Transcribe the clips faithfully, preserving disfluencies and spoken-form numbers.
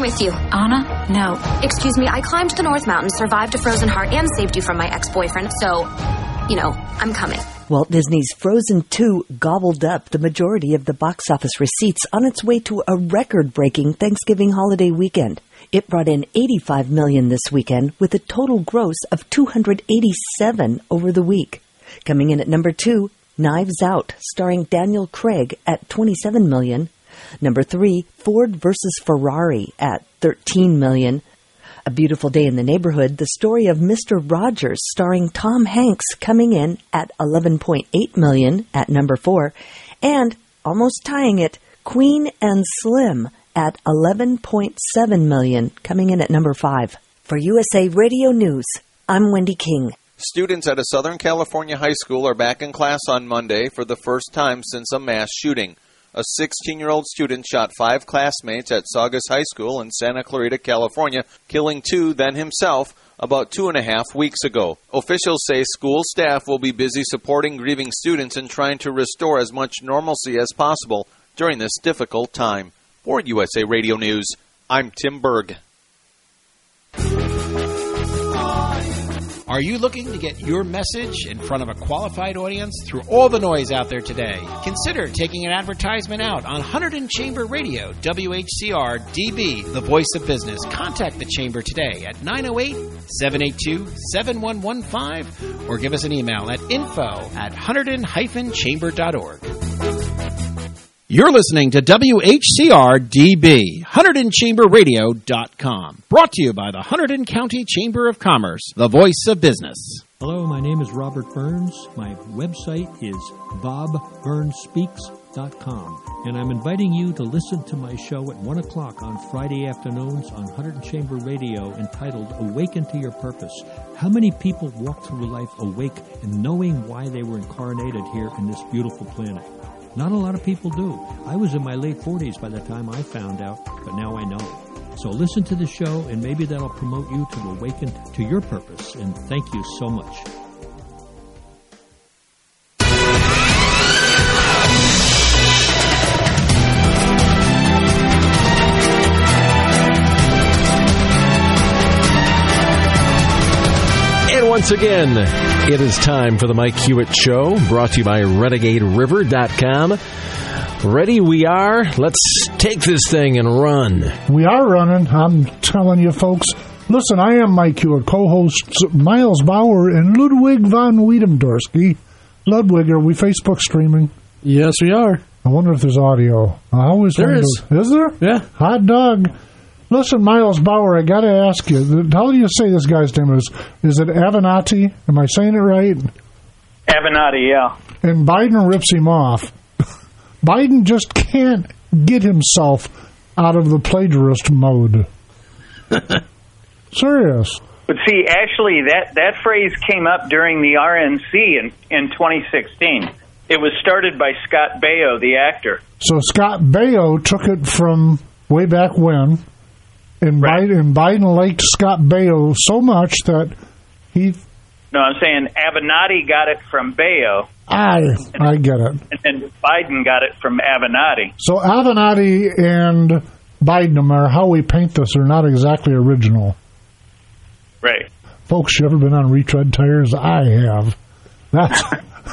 with you? Anna? No. Excuse me, I climbed the North Mountain, survived a frozen heart, and saved you from my ex-boyfriend, so, you know, I'm coming. Walt Disney's Frozen two gobbled up the majority of the box office receipts on its way to a record-breaking Thanksgiving holiday weekend. It brought in eighty-five million dollars this weekend, with a total gross of two hundred eighty-seven over the week. Coming in at number two, Knives Out, starring Daniel Craig at twenty-seven million dollars. Number three, Ford versus Ferrari at thirteen million dollars. A Beautiful Day in the Neighborhood, the story of Mister Rogers, starring Tom Hanks, coming in at eleven point eight million dollars at number four. And, almost tying it, Queen and Slim at eleven point seven million dollars, coming in at number five. For U S A Radio News, I'm Wendy King. Students at a Southern California high school are back in class on Monday for the first time since a mass shooting. A sixteen-year-old student shot five classmates at Saugus High School in Santa Clarita, California, killing two, then himself, about two and a half weeks ago. Officials say school staff will be busy supporting grieving students and trying to restore as much normalcy as possible during this difficult time. For U S A Radio News, I'm Tim Berg. Are you looking to get your message in front of a qualified audience through all the noise out there today? Consider taking an advertisement out on Hunterdon Chamber Radio, W H C R D B, the voice of business. Contact the Chamber today at nine oh eight, seven eight two, seven one one five or give us an email at info at hunterdon dash chamber dot org. You're listening to W H C R D B, Hunterdon Chamber Radio dot com. Brought to you by the Hunterdon County Chamber of Commerce, the voice of business. Hello, my name is Robert Burns. My website is bob burns speaks dot com. And I'm inviting you to listen to my show at one o'clock on Friday afternoons on Hunterdon Chamber Radio entitled Awaken to Your Purpose. How many people walk through life awake and knowing why they were incarnated here in this beautiful planet? Not a lot of people do. I was in my late forties by the time I found out, but now I know. So listen to the show, and maybe that'll promote you to awaken to your purpose. And thank you so much. And once again, it is time for the Mike Hewitt Show, brought to you by renegade river dot com. Ready we are. Let's take this thing and run. We are running. I'm telling you, folks. Listen, I am Mike Hewitt, co-hosts Miles Bauer and Ludwig von Wiedemdorski. Ludwig, are we Facebook streaming? Yes, we are. I wonder if there's audio. I always there wonder. is. Is there? Yeah. Hot dog. Listen, Miles Bauer, I got to ask you, how do you say this guy's name is? Is it Avenatti? Am I saying it right? Avenatti, yeah. And Biden rips him off. Biden just can't get himself out of the plagiarist mode. Serious. But see, actually, that, that phrase came up during the R N C in, in twenty sixteen. It was started by Scott Baio, the actor. So Scott Baio took it from way back when, and, right. Biden, and Biden liked Scott Baio so much that he... No, I'm saying Avenatti got it from Baio. I I get it. And then Biden got it from Avenatti. So Avenatti and Biden, no matter how we paint this, are not exactly original. Right. Folks, you ever been on retread tires? I have. That's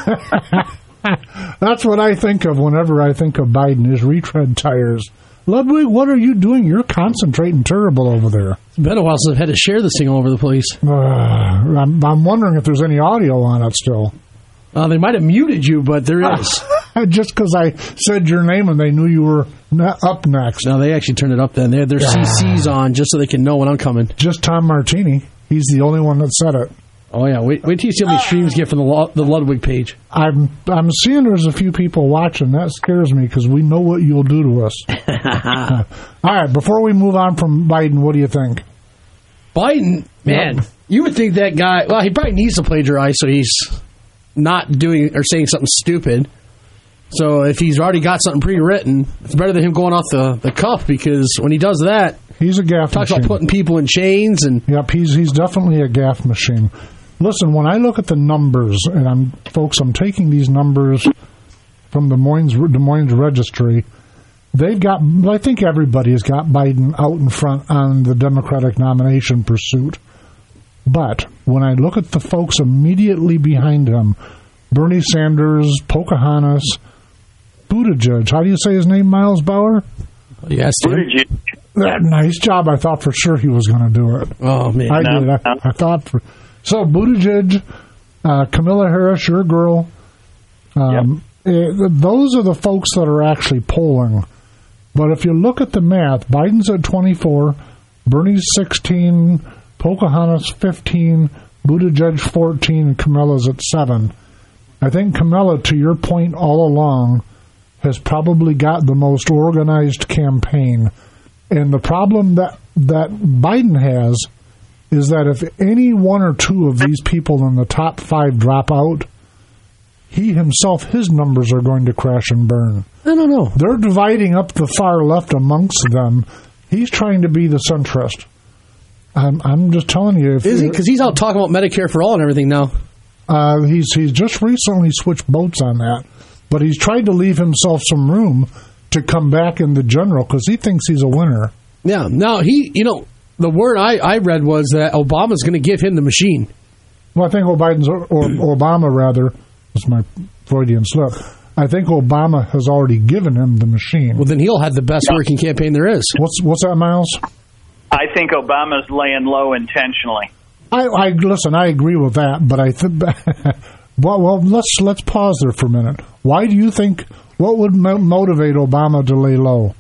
that's what I think of whenever I think of Biden, is retread tires. Ludwig, what are you doing? You're concentrating terrible over there. It's been a while since I've had to share this thing all over the place. Uh, I'm, I'm wondering if there's any audio on it still. Uh, they might have muted you, but there is. Just because I said your name and they knew you were ne- up next. No, they actually turned it up then. They had their C Cs on just so they can know when I'm coming. Just Tom Martini. He's the only one that said it. Oh, yeah. Wait wait till you see how many streams get from the, Lo- the Ludwig page. I'm I'm seeing there's a few people watching. That scares me because we know what you'll do to us. All right, before we move on from Biden, what do you think? Biden? Man, yep. You would think that guy... Well, he probably needs to plagiarize so he's not doing or saying something stupid. So if he's already got something pre-written, it's better than him going off the, the cuff, because when he does that... He's a gaff talks machine. About putting people in chains. And Yep, he's he's definitely a gaff machine. Listen, when I look at the numbers, and I'm folks, I'm taking these numbers from the Des Moines, Des Moines Registry, they've got, I think everybody has got Biden out in front on the Democratic nomination pursuit. But when I look at the folks immediately behind him, Bernie Sanders, Pocahontas, Buttigieg, how do you say his name, Miles Bauer? Yes, Buttigieg. That nice job. I thought for sure he was going to do it. Oh, man. I no, did. I, no. I thought for... So, Buttigieg, uh, Kamala Harris, your girl, um, yep. it, those are the folks that are actually polling. But if you look at the math, Biden's at twenty-four, Bernie's sixteen, Pocahontas fifteen, Buttigieg fourteen, and Kamala's at seven. I think Kamala, to your point all along, has probably got the most organized campaign. And the problem that, that Biden has is that if any one or two of these people in the top five drop out, he himself, his numbers are going to crash and burn. I don't know. They're dividing up the far left amongst them. He's trying to be the centrist. I'm, I'm just telling you. If Is he? Because he's out talking about Medicare for all and everything now. Uh, he's he's just recently switched boats on that. But he's tried to leave himself some room to come back in the general because he thinks he's a winner. Yeah. Now, he, you know, the word I, I read was that Obama's going to give him the machine. Well, I think Biden's, or, or Obama, rather, that's my Freudian slip. I think Obama has already given him the machine. Well, then he'll have the best working campaign there is. What's what's that, Miles? I think Obama's laying low intentionally. I, I listen. I agree with that, but I think. well, well, let's let's pause there for a minute. Why do you think? What would mo- motivate Obama to lay low?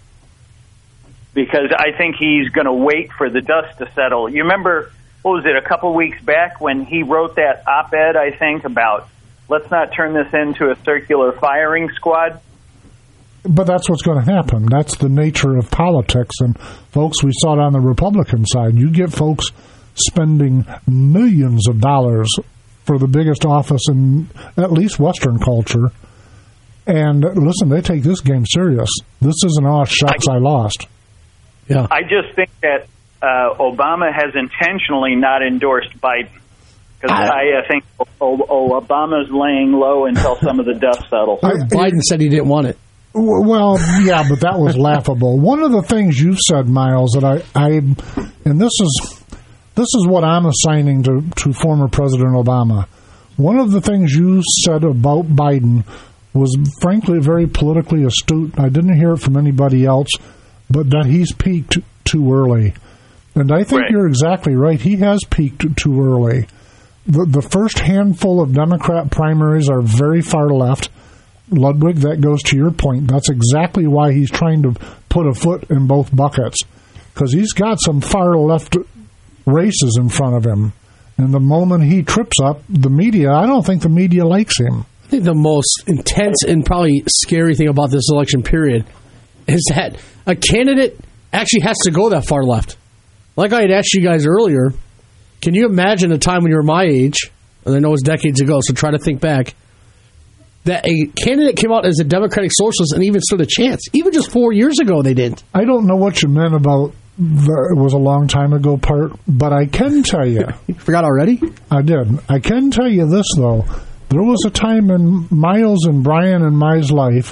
Because I think he's going to wait for the dust to settle. You remember, what was it, a couple weeks back when he wrote that op-ed, I think, about let's not turn this into a circular firing squad? But that's what's going to happen. That's the nature of politics. And, folks, we saw it on the Republican side. You get folks spending millions of dollars for the biggest office in at least Western culture. And, listen, they take this game serious. This isn't, oh, shucks, I, I lost. Yeah. I just think that uh, Obama has intentionally not endorsed Biden. Because I, I uh, think oh, oh, Obama's laying low until some of the dust settles. I, Biden said he didn't want it. Well, yeah, but that was laughable. One of the things you've said, Miles, that I, I and this is this is what I'm assigning to, to former President Obama. One of the things you said about Biden was, frankly, very politically astute. I didn't hear it from anybody else, but that he's peaked too early. And I think right. You're exactly right. He has peaked too early. The, the first handful of Democrat primaries are very far left. Ludwig, that goes to your point. That's exactly why he's trying to put a foot in both buckets, because he's got some far left races in front of him. And the moment he trips up, the media, I don't think the media likes him. I think the most intense and probably scary thing about this election period is that a candidate actually has to go that far left. Like I had asked you guys earlier, can you imagine a time when you were my age, and I know it's decades ago, so try to think back, that a candidate came out as a Democratic Socialist and even stood a chance. Even just four years ago, they didn't. I don't know what you meant about the, it was a long time ago part, but I can tell you. You forgot already? I did. I can tell you this, though. There was a time in Miles and Brian and my life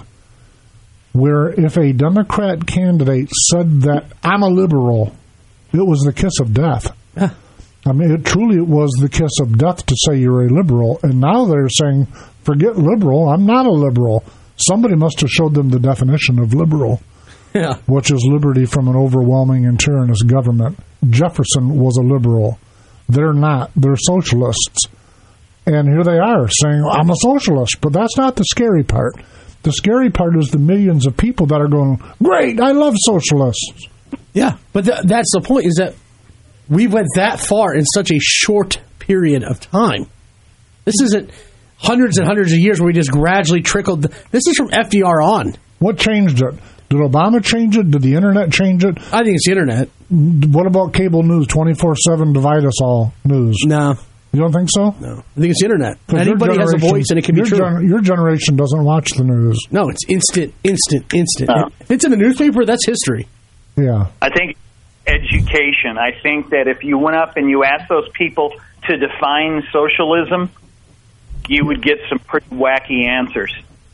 where if a Democrat candidate said that I'm a liberal, it was the kiss of death. Yeah. I mean, it truly was the kiss of death to say you're a liberal. And now they're saying, forget liberal, I'm not a liberal. Somebody must have showed them the definition of liberal, yeah. which is liberty from an overwhelming and tyrannous government. Jefferson was a liberal. They're not. They're socialists. And here they are saying, I'm a socialist. But that's not the scary part. The scary part is the millions of people that are going, great, I love socialists. Yeah, but th- that's the point, is that we went that far in such a short period of time. This isn't hundreds and hundreds of years where we just gradually trickled. This is from F D R on. What changed it? Did Obama change it? Did the Internet change it? I think it's the Internet. What about cable news, twenty-four seven, divide us all news? No. You don't think so? No. I think it's the Internet. Anybody has a voice and it can be your true. Gen- your generation doesn't watch the news. No, it's instant, instant, instant. No. If it's in the newspaper, that's history. Yeah. I think education. I think that if you went up and you asked those people to define socialism, you would get some pretty wacky answers.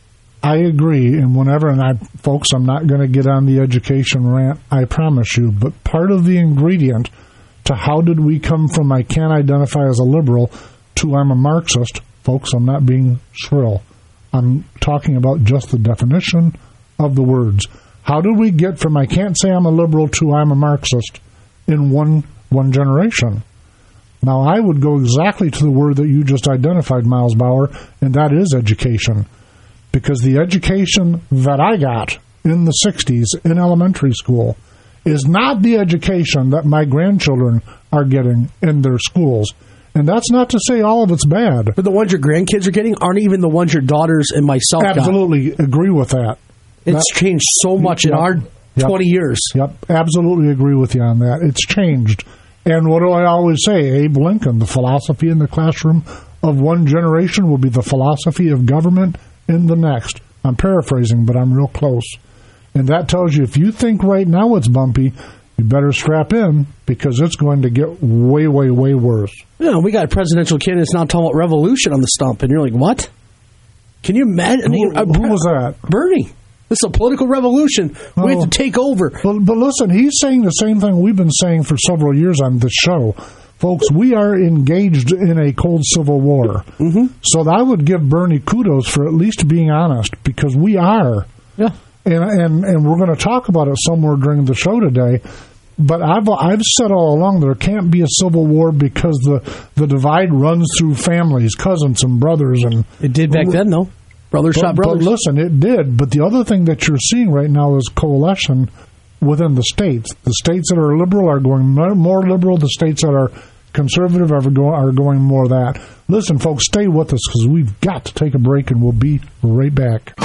I agree, and whenever, and I, folks, I'm not going to get on the education rant, I promise you, but part of the ingredient to how did we come from I can't identify as a liberal to I'm a Marxist, folks, I'm not being shrill. I'm talking about just the definition of the words. How did we get from I can't say I'm a liberal to I'm a Marxist in one one generation? Now, I would go exactly to the word that you just identified, Miles Bauer, and that is education. Because the education that I got in the sixties in elementary school is not the education that my grandchildren are getting in their schools. And that's not to say all of it's bad. But the ones your grandkids are getting aren't even the ones your daughters and myself got. Absolutely agree with that. It's that, changed so much yep, in our yep, twenty years. Yep, absolutely agree with you on that. It's changed. And what do I always say? Abe Lincoln, the philosophy in the classroom of one generation will be the philosophy of government in the next. I'm paraphrasing, but I'm real close. And that tells you if you think right now it's bumpy, you better strap in because it's going to get way, way, way worse. Yeah, we got presidential candidates now talking about revolution on the stump, and you're like, what? Can you imagine? Who, I mean, who was that? Bernie. This is a political revolution. We oh. have to take over. But, but listen, he's saying the same thing we've been saying for several years on this show. Folks, we are engaged in a cold civil war. Mm-hmm. So I would give Bernie kudos for at least being honest, because we are. Yeah. And and, and we're going to talk about it somewhere during the show today. But I've I've said all along there can't be a civil war because the, the divide runs through families, cousins and brothers. And it did back then, though. Brothers but, shot brothers. But listen, it did. But the other thing that you're seeing right now is coalition within the states. The states that are liberal are going more liberal. The states that are conservative are going, are going more that. Listen, folks, stay with us because we've got to take a break, and we'll be right back.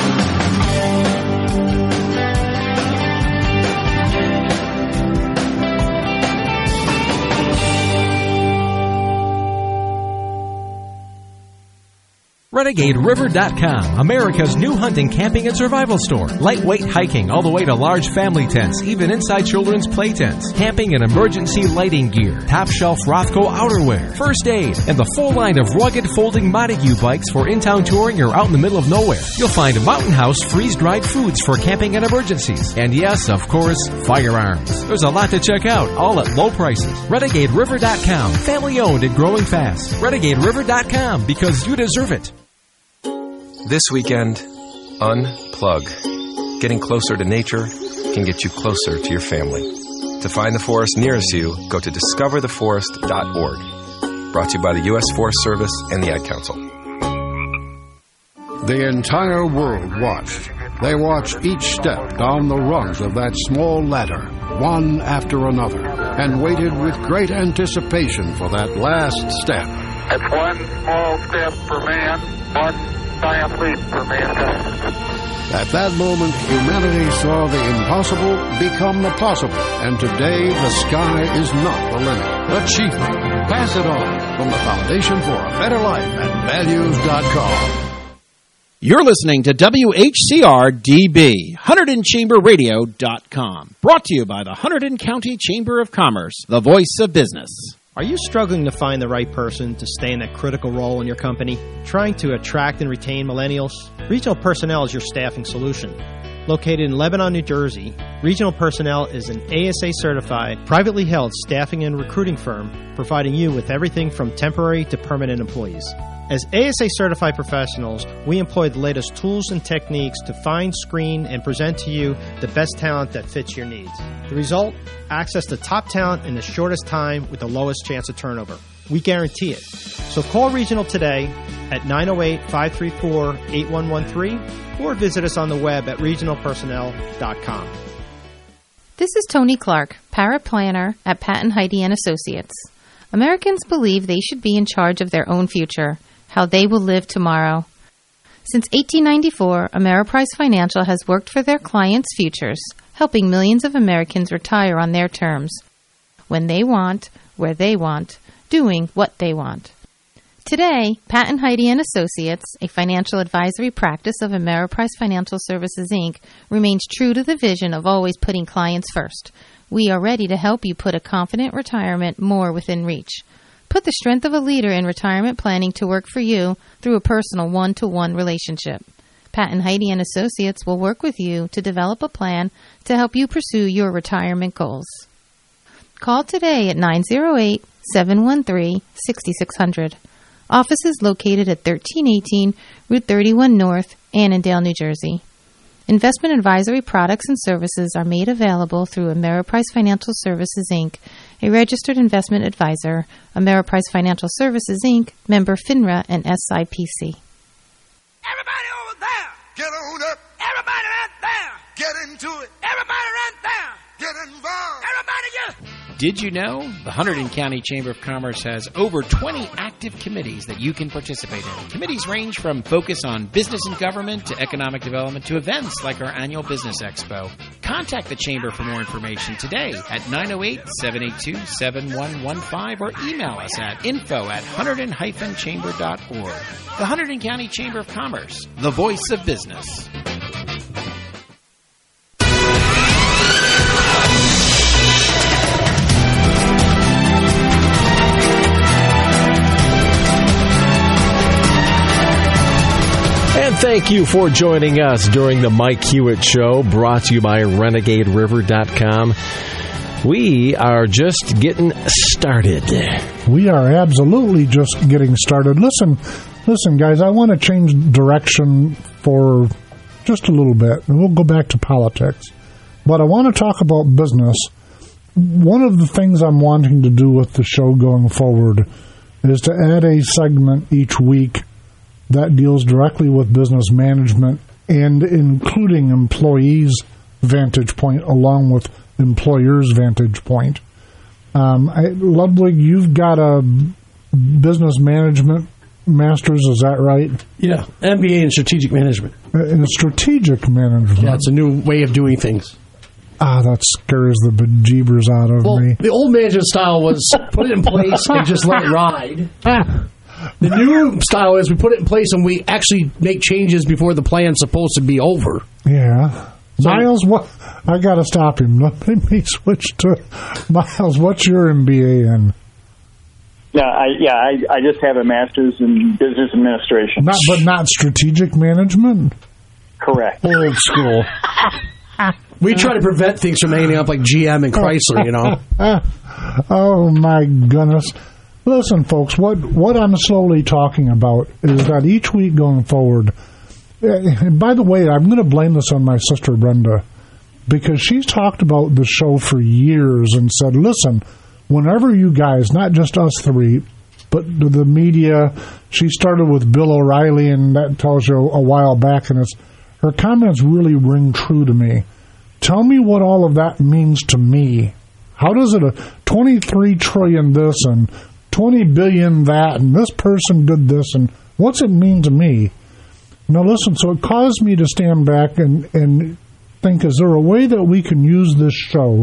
Renegade River dot com, America's new hunting, camping, and survival store. Lightweight hiking all the way to large family tents, even inside children's play tents. Camping and emergency lighting gear. Top shelf Rothco outerwear. First aid. And the full line of rugged folding Montague bikes for in-town touring or out in the middle of nowhere. You'll find Mountain House freeze-dried foods for camping and emergencies. And yes, of course, firearms. There's a lot to check out, all at low prices. Renegade River dot com. Family owned and growing fast. Renegade River dot com, because you deserve it. This weekend, unplug. Getting closer to nature can get you closer to your family. To find the forest nearest you, go to discover the forest dot org. Brought to you by the U S Forest Service and the Ad Council. The entire world watched. They watched each step down the rungs of that small ladder, one after another, and waited with great anticipation for that last step. It's one small step for man, one giant leap for mankind. At that moment, humanity saw the impossible become the possible, and today the sky is not the limit. Achievement. Pass it on from the Foundation for a Better Life at values dot com. You're listening to W H C R D B, Hunterdon Chamber Radio dot com. Brought to you by the Hunterdon County Chamber of Commerce, the voice of business. Are you struggling to find the right person to stay in that critical role in your company? Trying to attract and retain millennials? Regional Personnel is your staffing solution. Located in Lebanon, New Jersey, Regional Personnel is an A S A-certified, privately held staffing and recruiting firm providing you with everything from temporary to permanent employees. As A S A-certified professionals, we employ the latest tools and techniques to find, screen, and present to you the best talent that fits your needs. The result? Access to top talent in the shortest time with the lowest chance of turnover. We guarantee it. So call Regional today at nine oh eight, five three four, eight one one three or visit us on the web at regional personnel dot com. This is Tony Clark, paraplanner at Patton Heidi and Associates. Americans believe they should be in charge of their own future, how they will live tomorrow. Since eighteen ninety-four, Ameriprise Financial has worked for their clients' futures, helping millions of Americans retire on their terms, when they want, where they want, doing what they want. Today, Patton Heidi and Associates, a financial advisory practice of Ameriprise Financial Services, Incorporated, remains true to the vision of always putting clients first. We are ready to help you put a confident retirement more within reach. Put the strength of a leader in retirement planning to work for you through a personal one-to-one relationship. Pat and Heidi and Associates will work with you to develop a plan to help you pursue your retirement goals. Call today at nine oh eight, seven one three, six six zero zero. Office is located at thirteen eighteen Route thirty-one North, Annandale, New Jersey. Investment advisory products and services are made available through Ameriprise Financial Services, Incorporated, a registered investment advisor. Ameriprise Financial Services, Incorporated, member FINRA and S I P C. Everybody over there, get on up. Everybody right there, get into it. Everybody right there, get involved. Everybody get... Did you know the Hunterdon County Chamber of Commerce has over twenty active committees that you can participate in? Committees range from focus on business and government to economic development to events like our annual Business Expo. Contact the Chamber for more information today at nine oh eight, seven eight two, seven one one five or email us at info at hunterdon dash chamber dot org. The Hunterdon County Chamber of Commerce, the voice of business. And thank you for joining us during the Mike Hewitt Show, brought to you by renegade river dot com. We are just getting started. We are absolutely just getting started. Listen, listen, guys, I want to change direction for just a little bit, and we'll go back to politics. But I want to talk about business. One of the things I'm wanting to do with the show going forward is to add a segment each week that deals directly with business management and including employees' vantage point along with employers' vantage point. Um, I, Ludwig, you've got a business management master's, is that right? Yeah, M B A in strategic management. Uh, in strategic management. Yeah, it's a new way of doing things. Ah, that scares the bejeebers out of well, me. The old management style was put it in place and just let it ride. The new style is we put it in place and we actually make changes before the plan's supposed to be over. Yeah. So, Miles, what? I got to stop him. Let me switch to Miles. What's your M B A in? Yeah, I, yeah, I, I just have a master's in business administration. Not, but not strategic management? Correct. Old school. We try to prevent things from ending up like G M and Chrysler, you know. Oh, my goodness. Listen, folks, what, what I'm slowly talking about is that each week going forward, and by the way, I'm going to blame this on my sister Brenda, because she's talked about the show for years and said, listen, whenever you guys, not just us three, but the media, she started with Bill O'Reilly, and that tells you a while back, and it's her comments really ring true to me. Tell me what all of that means to me. How does it, a twenty-three trillion this and twenty billion that, and this person did this, and what's it mean to me? Now listen, so it caused me to stand back and, and think, is there a way that we can use this show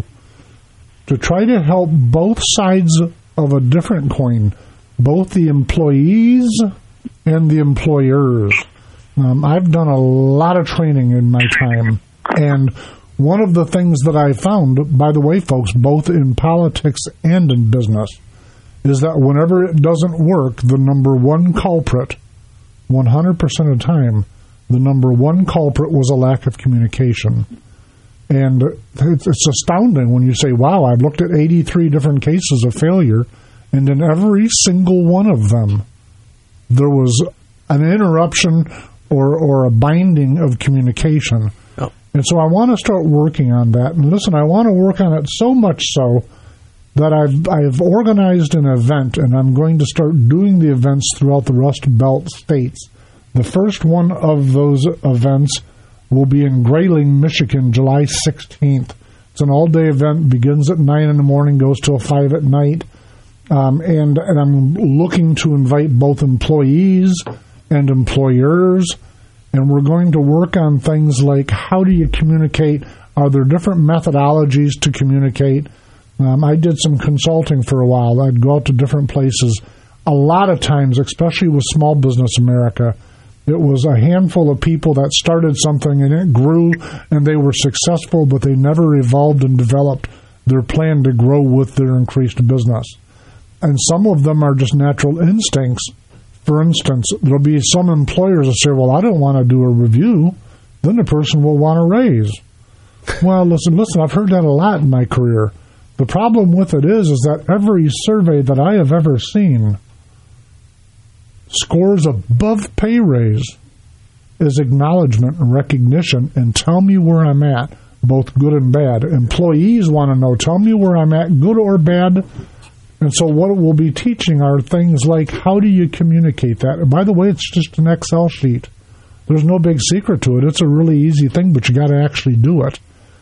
to try to help both sides of a different coin, both the employees and the employers? Um, I've done a lot of training in my time, and one of the things that I found, by the way, folks, both in politics and in business, is that whenever it doesn't work, the number one culprit, one hundred percent of the time, the number one culprit was a lack of communication. And it's astounding when you say, wow, I've looked at eighty-three different cases of failure, and in every single one of them, there was an interruption or, or a binding of communication. Oh. And so I want to start working on that. And listen, I want to work on it so much so that I've I've organized an event, and I'm going to start doing the events throughout the Rust Belt states. The first one of those events will be in Grayling, Michigan, July sixteenth. It's an all-day event, begins at nine in the morning, goes till five at night. Um, and, and I'm looking to invite both employees and employers, and we're going to work on things like how do you communicate? Are there different methodologies to communicate? Um, I did some consulting for a while. I'd go out to different places. A lot of times, especially with Small Business America, it was a handful of people that started something and it grew and they were successful, but they never evolved and developed their plan to grow with their increased business. And some of them are just natural instincts For instance, there'll be some employers that say, well, I don't want to do a review. Then the person will want a raise. Well, listen, listen, I've heard that a lot in my career. The problem with it is, is that every survey that I have ever seen scores above pay raise is acknowledgement and recognition and tell me where I'm at, both good and bad. Employees want to know, tell me where I'm at, good or bad. And so what we'll be teaching are things like, how do you communicate that? And by the way, it's just an Excel sheet. There's no big secret to it. It's a really easy thing, but you got to actually do it.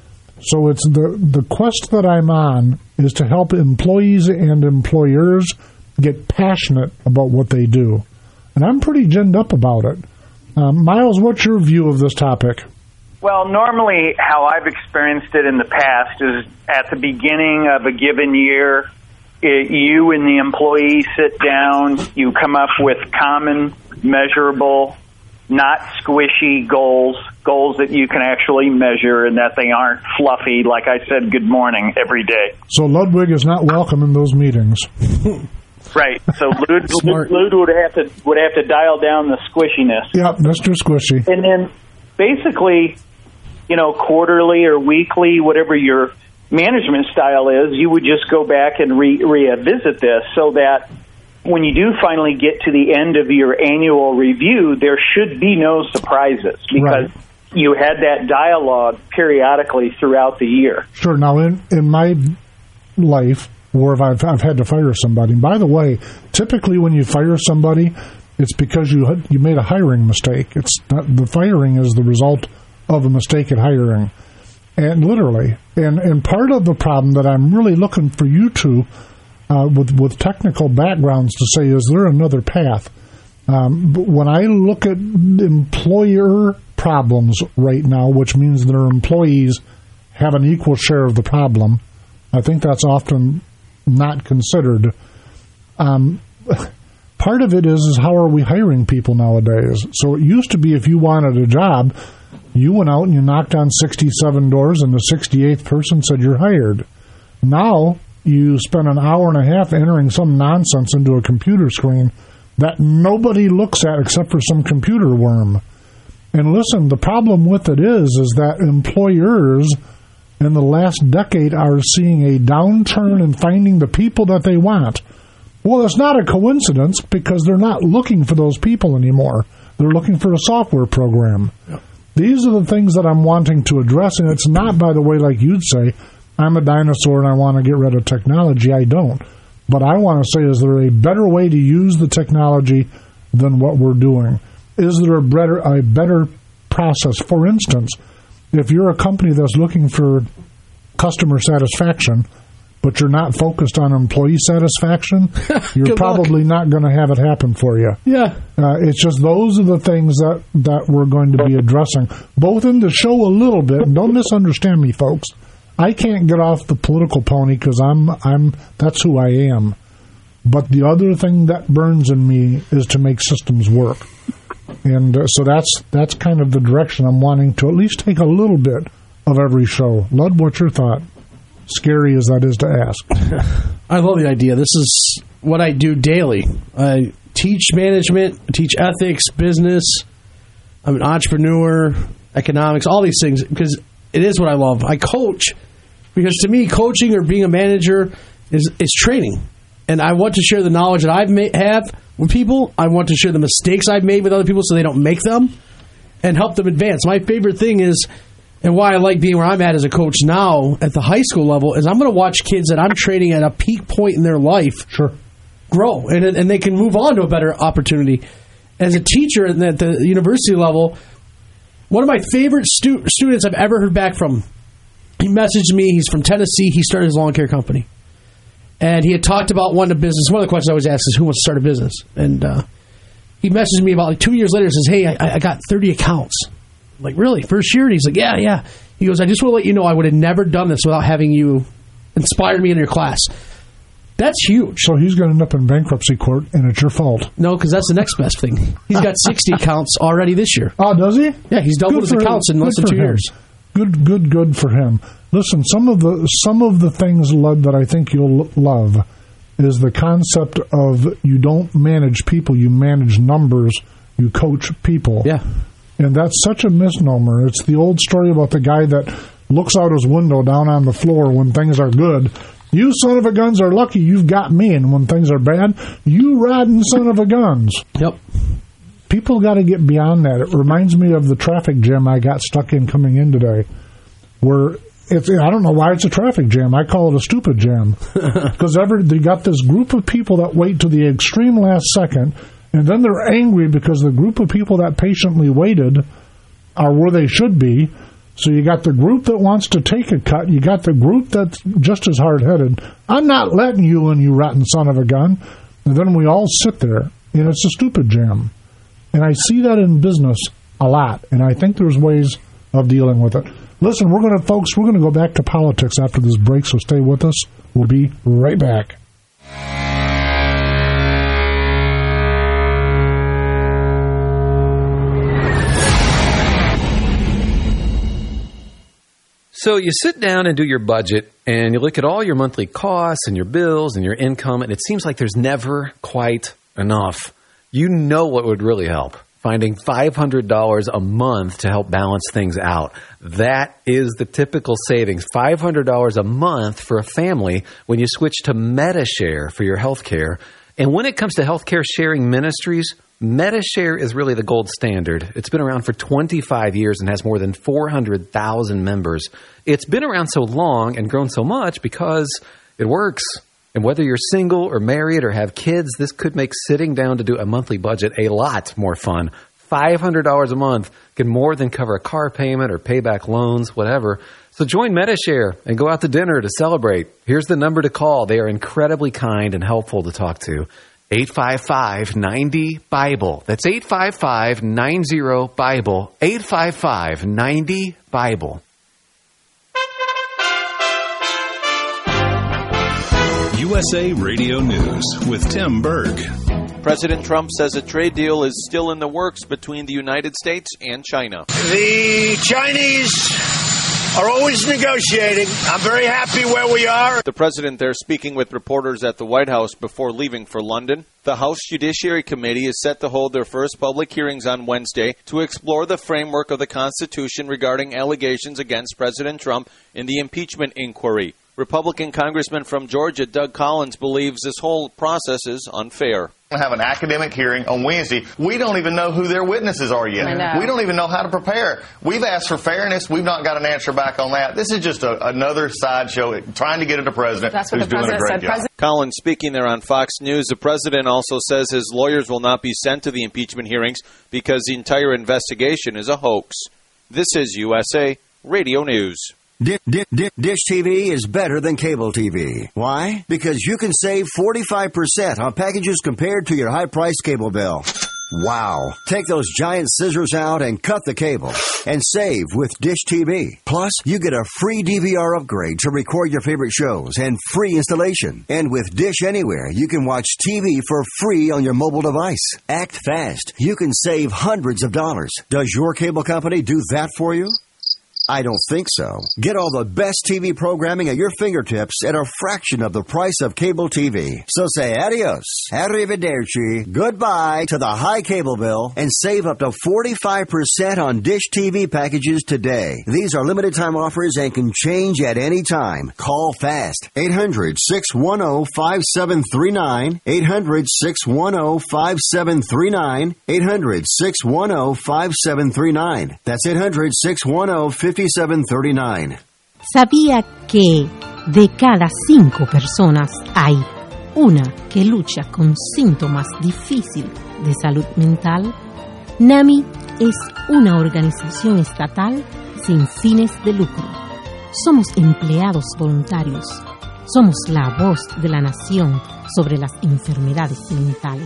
So it's the, the quest that I'm on is to help employees and employers get passionate about what they do. And I'm pretty ginned up about it. Um, Miles, what's your view of this topic? Well, normally how I've experienced it in the past is at the beginning of a given year, it, you and the employee sit down, you come up with common, measurable, not squishy goals, goals that you can actually measure and that they aren't fluffy, like I said, good morning every day. So Ludwig is not welcome in those meetings. Right. So Lud, Lud, Lud would have to would have to dial down the squishiness. Yep, Mister Squishy. And then basically, you know, quarterly or weekly, whatever your management style is, you would just go back and re- revisit this so that when you do finally get to the end of your annual review, there should be no surprises because right. you had that dialogue periodically throughout the year. Sure. Now, in, in my life, where I've, I've had to fire somebody, and by the way, typically when you fire somebody, it's because you you made a hiring mistake. It's not, the firing is the result of a mistake at hiring. And literally, and, and part of the problem that I'm really looking for you to, uh, with, with technical backgrounds to say, is there another path? Um, but when I look at employer problems right now, which means their employees have an equal share of the problem, I think that's often not considered. Um, part of it is, is how are we hiring people nowadays? So it used to be if you wanted a job, you went out and you knocked on sixty-seven doors and the sixty-eighth person said you're hired. Now you spend an hour and a half entering some nonsense into a computer screen that nobody looks at except for some computer worm. And listen, the problem with it is, is that employers in the last decade are seeing a downturn in finding the people that they want. Well, it's not a coincidence because they're not looking for those people anymore. They're looking for a software program. Yep. These are the things that I'm wanting to address, and it's not, by the way, like you'd say, I'm a dinosaur and I want to get rid of technology. I don't. But I want to say, is there a better way to use the technology than what we're doing? Is there a better, a better process? For instance, if you're a company that's looking for customer satisfaction, but you're not focused on employee satisfaction, you're probably luck. not going to have it happen for you. Yeah. Uh, it's just those are the things that, that we're going to be addressing, both in the show a little bit, and don't misunderstand me, folks. I can't get off the political pony because I'm, I'm, that's who I am. But the other thing that burns in me is to make systems work. And uh, so that's that's kind of the direction I'm wanting to at least take a little bit of every show. Lud, what's your thought? Scary as that is to ask. I love the idea. This is what I do daily. I teach management, I teach ethics, business. I'm an entrepreneur, economics, all these things, because it is what I love. I coach because to me, coaching or being a manager is, is training. And I want to share the knowledge that I've ma- have with people. I want to share the mistakes I've made with other people so they don't make them and help them advance. My favorite thing is, and why I like being where I'm at as a coach now at the high school level, is I'm going to watch kids that I'm training at a peak point in their life sure. grow, and and they can move on to a better opportunity. As a teacher at the university level, one of my favorite stu- students I've ever heard back from, he messaged me. He's from Tennessee. He started his lawn care company. And he had talked about wanting a business. One of the questions I always ask is, who wants to start a business? And uh, he messaged me about like two years later and says, hey, I, I got thirty accounts. I'm like, really? First year? And he's like, yeah, yeah. He goes, I just want to let you know I would have never done this without having you inspire me in your class. That's huge. So he's going to end up in bankruptcy court, and it's your fault. No, because that's the next best thing. He's got sixty accounts already this year. Oh, does he? Yeah, he's doubled his accounts in less than two years. Good, good, good for him. Listen, some of the some of the things, Lud, that I think you'll love is the concept of you don't manage people, you manage numbers, you coach people. Yeah. And that's such a misnomer. It's the old story about the guy that looks out his window down on the floor when things are good. You son of a guns are lucky you've got me, and when things are bad, you rotten son of a guns. Yep. People got to get beyond that. It reminds me of the traffic jam I got stuck in coming in today, where it's, I don't know why it's a traffic jam. I call it a stupid jam. Because they got this group of people that wait to the extreme last second, and then they're angry because the group of people that patiently waited are where they should be. So you got the group that wants to take a cut. You got the group that's just as hard-headed. I'm not letting you in, you rotten son of a gun. And then we all sit there, and it's a stupid jam. And I see that in business a lot, and I think there's ways of dealing with it. Listen, we're going to, folks, we're going to go back to politics after this break, so stay with us. We'll be right back. So you sit down and do your budget, and you look at all your monthly costs and your bills and your income, and it seems like there's never quite enough. You know what would really help? Finding five hundred dollars a month to help balance things out. That is the typical savings, five hundred dollars a month for a family when you switch to Medi-Share for your health care. And when it comes to healthcare sharing ministries, Medi-Share is really the gold standard. It's been around for twenty-five years and has more than four hundred thousand members. It's been around so long and grown so much because it works. And whether you're single or married or have kids, this could make sitting down to do a monthly budget a lot more fun. five hundred dollars a month can more than cover a car payment or pay back loans, whatever. So join Medi-Share and go out to dinner to celebrate. Here's the number to call. They are incredibly kind and helpful to talk to. eight five five, nine zero, Bible. That's eight five five, nine zero, Bible. eight five five, nine zero, Bible. U S A Radio News with Tim Berg. President Trump says a trade deal is still in the works between the United States and China. The Chinese are always negotiating. I'm very happy where we are. The president there speaking with reporters at the White House before leaving for London. The House Judiciary Committee is set to hold their first public hearings on Wednesday to explore the framework of the Constitution regarding allegations against President Trump in the impeachment inquiry. Republican Congressman from Georgia, Doug Collins, believes this whole process is unfair. We have an academic hearing on Wednesday. We don't even know who their witnesses are yet. We don't even know how to prepare. We've asked for fairness. We've not got an answer back on that. This is just a, another sideshow trying to get at a president That's what who's the doing a president great said. job. President- Collins speaking there on Fox News. The president also says his lawyers will not be sent to the impeachment hearings because the entire investigation is a hoax. This is U S A Radio News. Dish, dish, dish T V is better than cable T V. Why? Because you can save forty-five percent on packages compared to your high-priced cable bill. Wow. Take those giant scissors out and cut the cable and save with Dish T V. Plus, you get a free D V R upgrade to record your favorite shows and free installation. And with Dish Anywhere, you can watch T V for free on your mobile device. Act fast. You can save hundreds of dollars. Does your cable company do that for you? I don't think so. Get all the best T V programming at your fingertips at a fraction of the price of cable T V. So say adios, arrivederci, goodbye to the high cable bill and save up to forty-five percent on Dish T V packages today. These are limited time offers and can change at any time. Call fast. eight hundred, six one zero, five seven three nine. eight hundred, six one zero, five seven three nine. eight hundred, six one zero, five seven three nine. That's eight hundred, six one zero, five seven three nine. ¿Sabía que de cada cinco personas hay una que lucha con síntomas difíciles de salud mental? NAMI es una organización estatal sin fines de lucro. Somos empleados voluntarios. Somos la voz de la nación sobre las enfermedades mentales.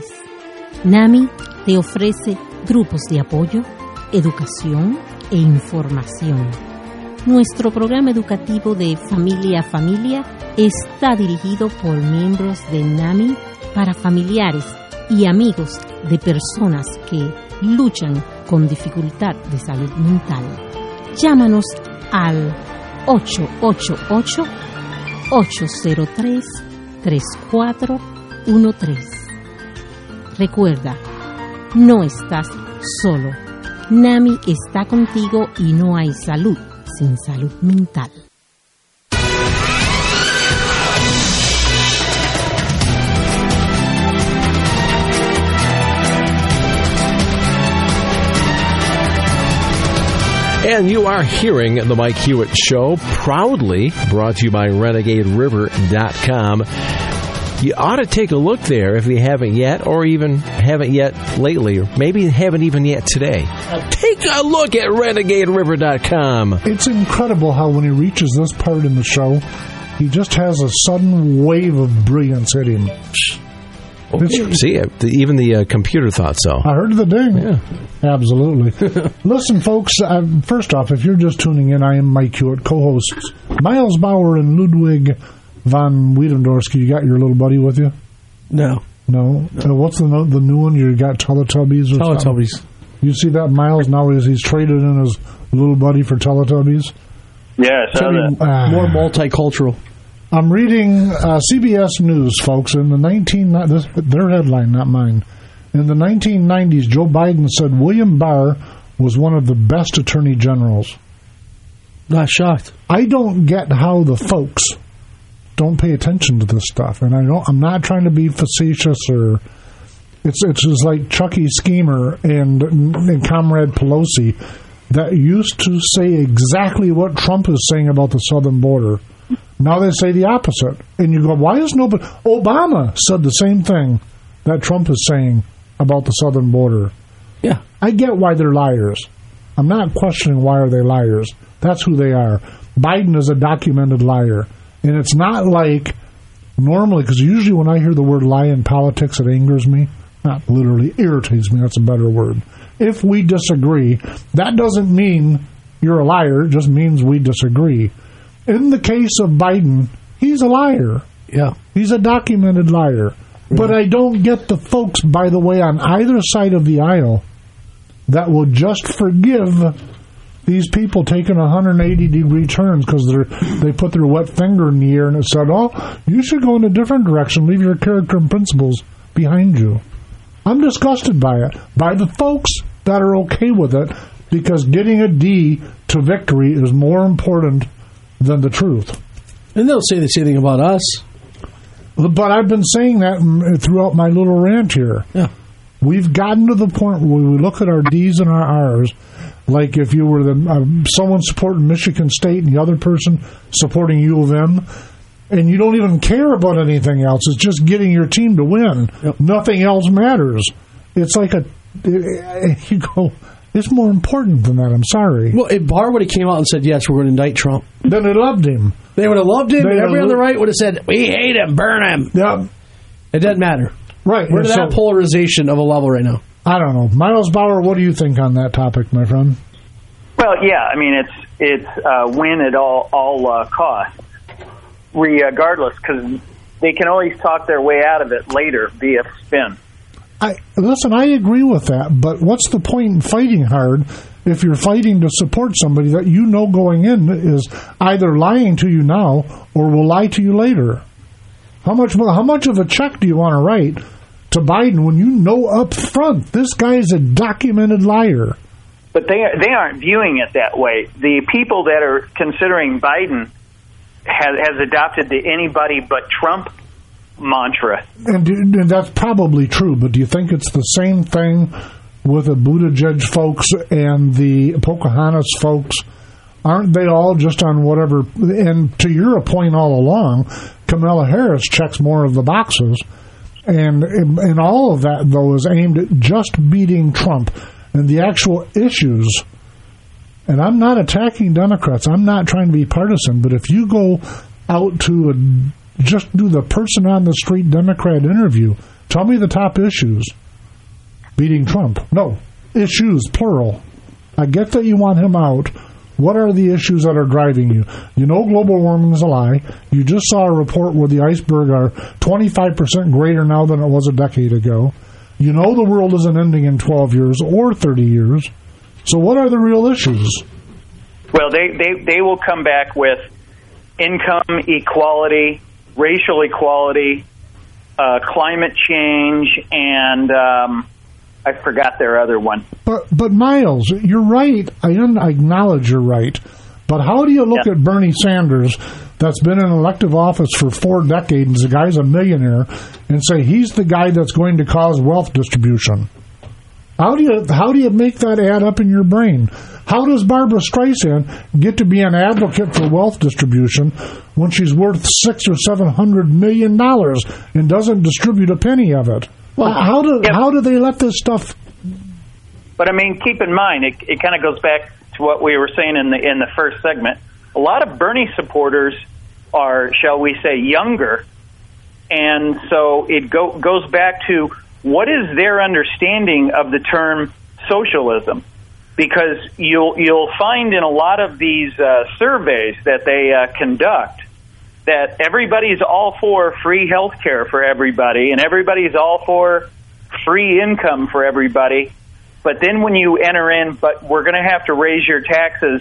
NAMI te ofrece grupos de apoyo, educación e información. Nuestro programa educativo de Familia a Familia está dirigido por miembros de NAMI para familiares y amigos de personas que luchan con dificultad de salud mental. Llámanos al ocho ocho ocho, ocho cero tres, tres cuatro uno tres. Recuerda, no estás solo. NAMI está contigo y no hay salud sin salud mental. And you are hearing the Mike Hewitt Show, proudly brought to you by Renegade River dot com. You ought to take a look there if you haven't yet, or even haven't yet lately, or maybe haven't even yet today. Take a look at Renegade River dot com. It's incredible how when he reaches this part in the show, he just has a sudden wave of brilliance hit him. Oh, see, even the uh, computer thought so. I heard the ding. Yeah. Absolutely. Listen, folks, uh, first off, if you're just tuning in, I am Mike Hewitt, co-hosts Miles Bauer and Ludwig von Wiedendorski. You got your little buddy with you? No. No? no. Uh, what's the the new one? You got Teletubbies or Teletubbies. Something? You see that, Miles? Now he's, he's traded in his little buddy for Teletubbies? Yeah, I saw that. Uh, More multicultural. I'm reading uh, C B S News, folks. In the nineteen this, their headline, not mine. In the nineteen nineties, Joe Biden said William Barr was one of the best attorney generals. Not shocked. I don't get how the folks don't pay attention to this stuff, and I don't. I'm not trying to be facetious or. It's it's just like Chucky Schemer and, and Comrade Pelosi that used to say exactly what Trump is saying about the southern border. Now they say the opposite. And you go, why is nobody... Obama said the same thing that Trump is saying about the southern border. Yeah. I get why they're liars. I'm not questioning why are they liars. That's who they are. Biden is a documented liar. And it's not like normally, because usually when I hear the word lie in politics, it angers me. Not literally, irritates me. That's a better word. If we disagree, that doesn't mean you're a liar. It just means we disagree. In the case of Biden, he's a liar. Yeah. He's a documented liar. Yeah. But I don't get the folks, by the way, on either side of the aisle that will just forgive these people taking one hundred eighty degree turns because they put their wet finger in the air and it said, oh, you should go in a different direction. Leave your character and principles behind you. I'm disgusted by it. By the folks that are okay with it, because getting a D to victory is more important than the truth. And they'll say the same thing about us. But I've been saying that throughout my little rant here. Yeah. We've gotten to the point where we look at our D's and our R's, like if you were the uh, someone supporting Michigan State and the other person supporting U of M, and you don't even care about anything else. It's just getting your team to win. Yep. Nothing else matters. It's like a... You go... It's more important than that. I'm sorry. Well, if Barr would have came out and said, yes, we're going to indict Trump, then they loved him. They would have loved him, they and everyone on the right would have said, we hate him, burn him. Yeah. It doesn't matter. Right. We're to so, that polarization of a level right now. I don't know. Miles Bauer, what do you think on that topic, my friend? Well, yeah, I mean, it's it's uh, win at all, all uh, costs, regardless, because they can always talk their way out of it later via spin. I, listen, I agree with that, but what's the point in fighting hard if you're fighting to support somebody that you know going in is either lying to you now or will lie to you later? How much how much of a check do you want to write to Biden when you know up front this guy is a documented liar? But they they aren't viewing it that way. The people that are considering Biden has, has adopted the anybody but Trump mantra. And, and that's probably true, but do you think it's the same thing with the Buttigieg folks and the Pocahontas folks? Aren't they all just on whatever? And to your point all along, Kamala Harris checks more of the boxes. And, and all of that, though, is aimed at just beating Trump. And the actual issues, and I'm not attacking Democrats, I'm not trying to be partisan, but if you go out to a just do the person on the street Democrat interview. Tell me the top issues. Beating Trump. No. Issues, plural. I get that you want him out. What are the issues that are driving you? You know global warming is a lie. You just saw a report where the iceberg are twenty-five percent greater now than it was a decade ago. You know the world isn't ending in twelve years or thirty years. So what are the real issues? Well, they, they, they will come back with income equality, racial equality, uh, climate change, and um, I forgot their other one. But, but Miles, you're right. I, I acknowledge you're right. But how do you look yeah. at Bernie Sanders, that's been in elective office for four decades, the guy's a millionaire, and say he's the guy that's going to cause wealth distribution? How do you how do you make that add up in your brain? How does Barbara Streisand get to be an advocate for wealth distribution when she's worth six or seven hundred million dollars and doesn't distribute a penny of it? Well, how do yeah. how do they let this stuff? But I mean, keep in mind, it, it kind of goes back to what we were saying in the in the first segment. A lot of Bernie supporters are, shall we say, younger, and so it go, goes back to what is their understanding of the term socialism? Because you'll you'll find in a lot of these uh, surveys that they uh, conduct that everybody's all for free health care for everybody, and everybody's all for free income for everybody. But then when you enter in, but we're going to have to raise your taxes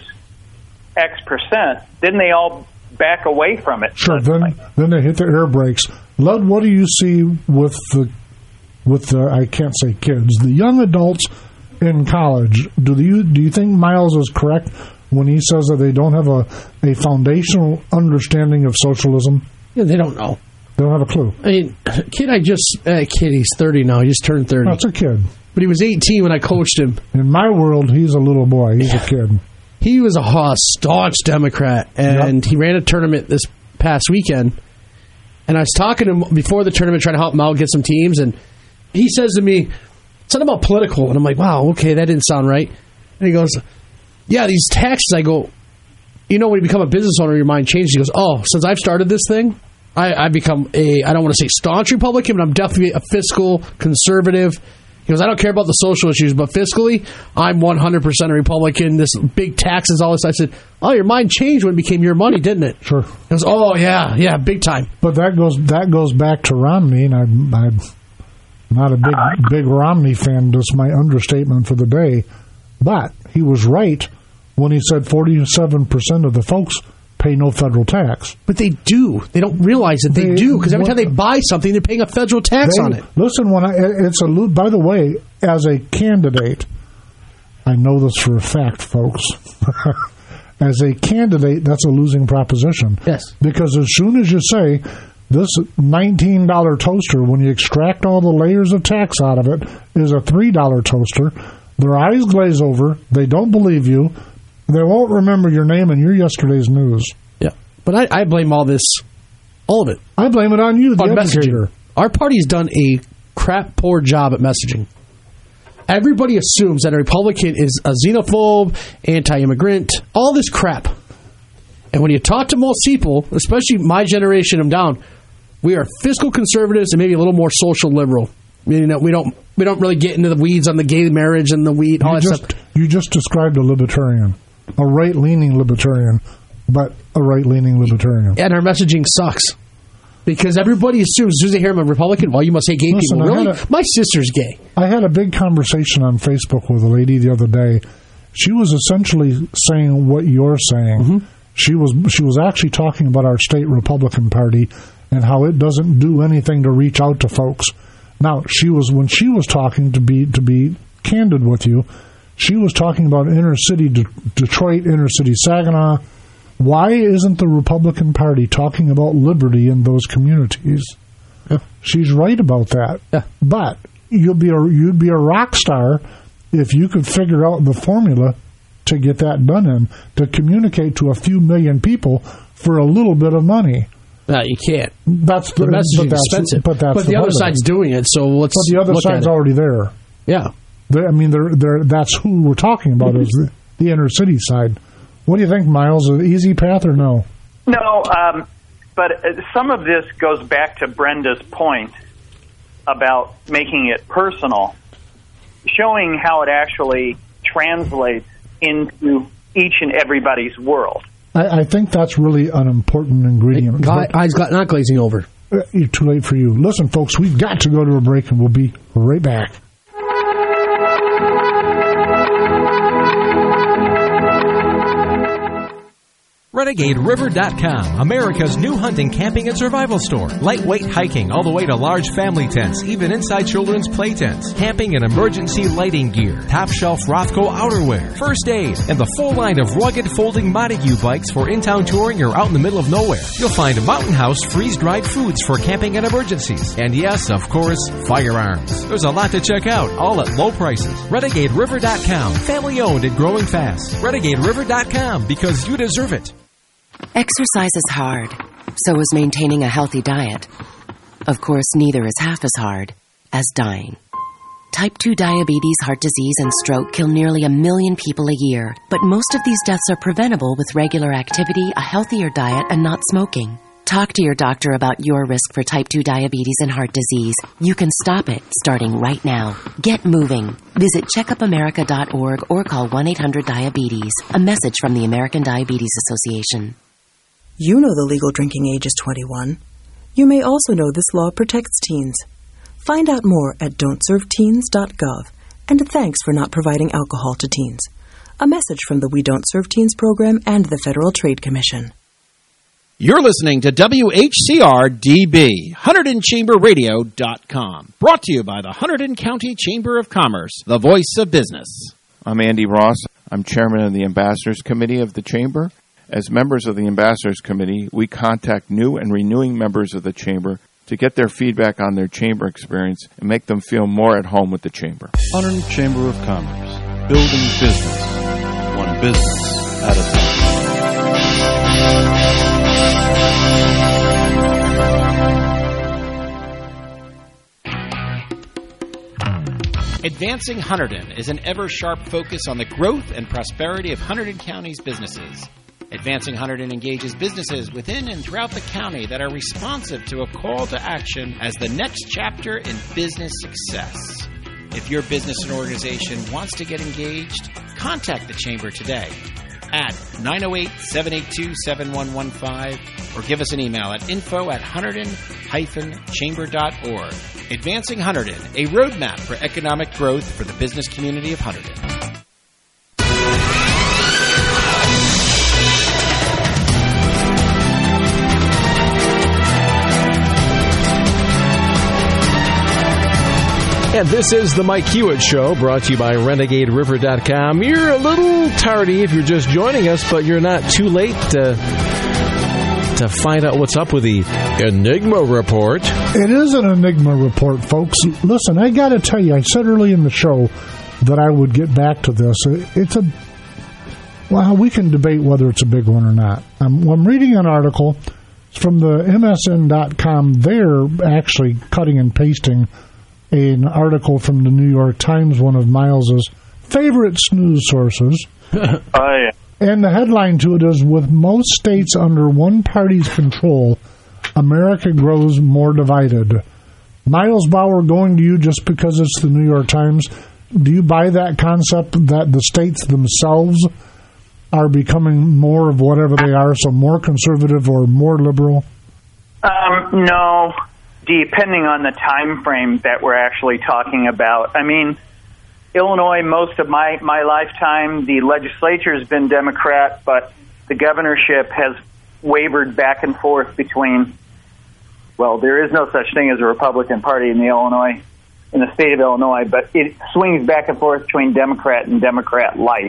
X percent, then they all back away from it. Sure, then then they hit the air brakes. Lud, what do you see with the with the I can't say kids, the young adults in college? Do you do you think Miles is correct when he says that they don't have a, a foundational understanding of socialism? Yeah, they don't know. They don't have a clue. I mean, kid, I just uh, kid, he's thirty now. He just turned thirty. That's a kid. But he was eighteen when I coached him. In my world, he's a little boy. He's a kid. He was a staunch Democrat, and yep. he ran a tournament this past weekend. And I was talking to him before the tournament, trying to help him out, get some teams, and he says to me, something about political. And I'm like, wow, okay, that didn't sound right. And he goes, yeah, these taxes. I go, you know, when you become a business owner, your mind changes. He goes, oh, since I've started this thing, I, I've become a, I don't want to say staunch Republican, but I'm definitely a fiscal conservative. He goes, I don't care about the social issues, but fiscally, I'm one hundred percent a Republican. This big taxes, all this. I said, oh, your mind changed when it became your money, didn't it? Sure. He goes, oh, yeah, yeah, big time. But that goes that goes back to Romney, and I'm, I'm not a big, big Romney fan. That's my understatement for the day. But he was right when he said forty-seven percent of the folks pay no federal tax. But they do. They don't realize that they, they do, because every time they buy something, they're paying a federal tax they, on it. Listen, when I, it's a by the way, as a candidate, I know this for a fact, folks. As a candidate, that's a losing proposition. Yes. Because as soon as you say this nineteen dollars toaster, when you extract all the layers of tax out of it, is a three dollars toaster, their eyes glaze over, they don't believe you, they won't remember your name and your yesterday's news. Yeah. But I, I blame all this, all of it. I blame it on you, the on educator. Messaging. Our party's done a crap poor job at messaging. Everybody assumes that a Republican is a xenophobe, anti-immigrant, all this crap. And when you talk to most people, especially my generation and down, we are fiscal conservatives and maybe a little more social liberal. Meaning that we don't we don't really get into the weeds on the gay marriage and the weed, all you that just, stuff. You just described a libertarian. A right-leaning libertarian, but a right-leaning libertarian. And our messaging sucks. Because everybody assumes, as soon as they hear I'm a Republican, well, you must hate gay Listen, people. Really? A, My sister's gay. I had a big conversation on Facebook with a lady the other day. She was essentially saying what you're saying. Mm-hmm. She was she was actually talking about our state Republican Party and how it doesn't do anything to reach out to folks. Now, she was when she was talking, to be to be candid with you, she was talking about inner city De- Detroit, inner city Saginaw. Why isn't the Republican Party talking about liberty in those communities? Yeah. She's right about that. Yeah. But you'd be a, you'd be a rock star if you could figure out the formula to get that done in, to communicate to a few million people for a little bit of money. No, you can't. That's the, the message is expensive. But, that's but the, the other side's doing it, so let's But the other look side's at it. already there. Yeah. They're, I mean, they're, they're, that's who we're talking about, is the, the inner city side. What do you think, Miles? An easy path or no? No, um, but some of this goes back to Brenda's point about making it personal, showing how it actually translates into each and everybody's world. I, I think that's really an important ingredient. Guy, eyes got not glazing over. Uh, too late for you. Listen, folks, we've got to go to a break, and we'll be right back. Renegade River dot com, America's new hunting, camping, and survival store. Lightweight hiking all the way to large family tents, even inside children's play tents. Camping and emergency lighting gear. Top shelf Rothko outerwear. First aid. And the full line of rugged folding Montague bikes for in-town touring or out in the middle of nowhere. You'll find Mountain House freeze-dried foods for camping and emergencies. And yes, of course, firearms. There's a lot to check out, all at low prices. Renegade River dot com, family owned and growing fast. Renegade River dot com, because you deserve it. Exercise is hard. So is maintaining a healthy diet. Of course, neither is half as hard as dying. Type two diabetes, heart disease, and stroke kill nearly a million people a year. But most of these deaths are preventable with regular activity, a healthier diet, and not smoking. Talk to your doctor about your risk for type two diabetes and heart disease. You can stop it starting right now. Get moving. Visit checkup america dot org or call one eight hundred diabetes. A message from the American Diabetes Association. You know the legal drinking age is twenty-one. You may also know this law protects teens. Find out more at don't serve teens dot gov. And thanks for not providing alcohol to teens. A message from the We Don't Serve Teens program and the Federal Trade Commission. You're listening to W H C R D B, Hunterdon Chamber Radio dot com. Brought to you by the Hunterdon County Chamber of Commerce, the voice of business. I'm Andy Ross. I'm chairman of the Ambassadors Committee of the Chamber. As members of the Ambassadors Committee, we contact new and renewing members of the Chamber to get their feedback on their Chamber experience and make them feel more at home with the Chamber. Hunterdon Chamber of Commerce, building business, one business at a time. Advancing Hunterdon is an ever-sharp focus on the growth and prosperity of Hunterdon County's businesses. Advancing Hunterdon engages businesses within and throughout the county that are responsive to a call to action as the next chapter in business success. If your business and organization wants to get engaged, contact the Chamber today at nine oh eight, seven eight two, seven one one five or give us an email at info at hunterdon dash chamber dot org. Advancing Hunterdon, a roadmap for economic growth for the business community of Hunterdon. And this is the Mike Hewitt Show, brought to you by Renegade River dot com. You're a little tardy if you're just joining us, but you're not too late to, to find out what's up with the Enigma Report. It is an Enigma Report, folks. Listen, I got to tell you, I said early in the show that I would get back to this. It's a... Well, we can debate whether it's a big one or not. I'm, I'm reading an article from the M S N dot com. They're actually cutting and pasting an article from the New York Times, one of Miles's favorite news sources. Oh, yeah. And the headline to it is, with most states under one party's control, America grows more divided. Miles Bauer, going to you just because it's the New York Times. Do you buy that concept that the states themselves are becoming more of whatever they are, so more conservative or more liberal? Um, no. Depending on the time frame that we're actually talking about. I mean, Illinois, most of my, my lifetime, the legislature has been Democrat, but the governorship has wavered back and forth between, well, there is no such thing as a Republican Party in the Illinois, in the state of Illinois, but it swings back and forth between Democrat and Democrat light.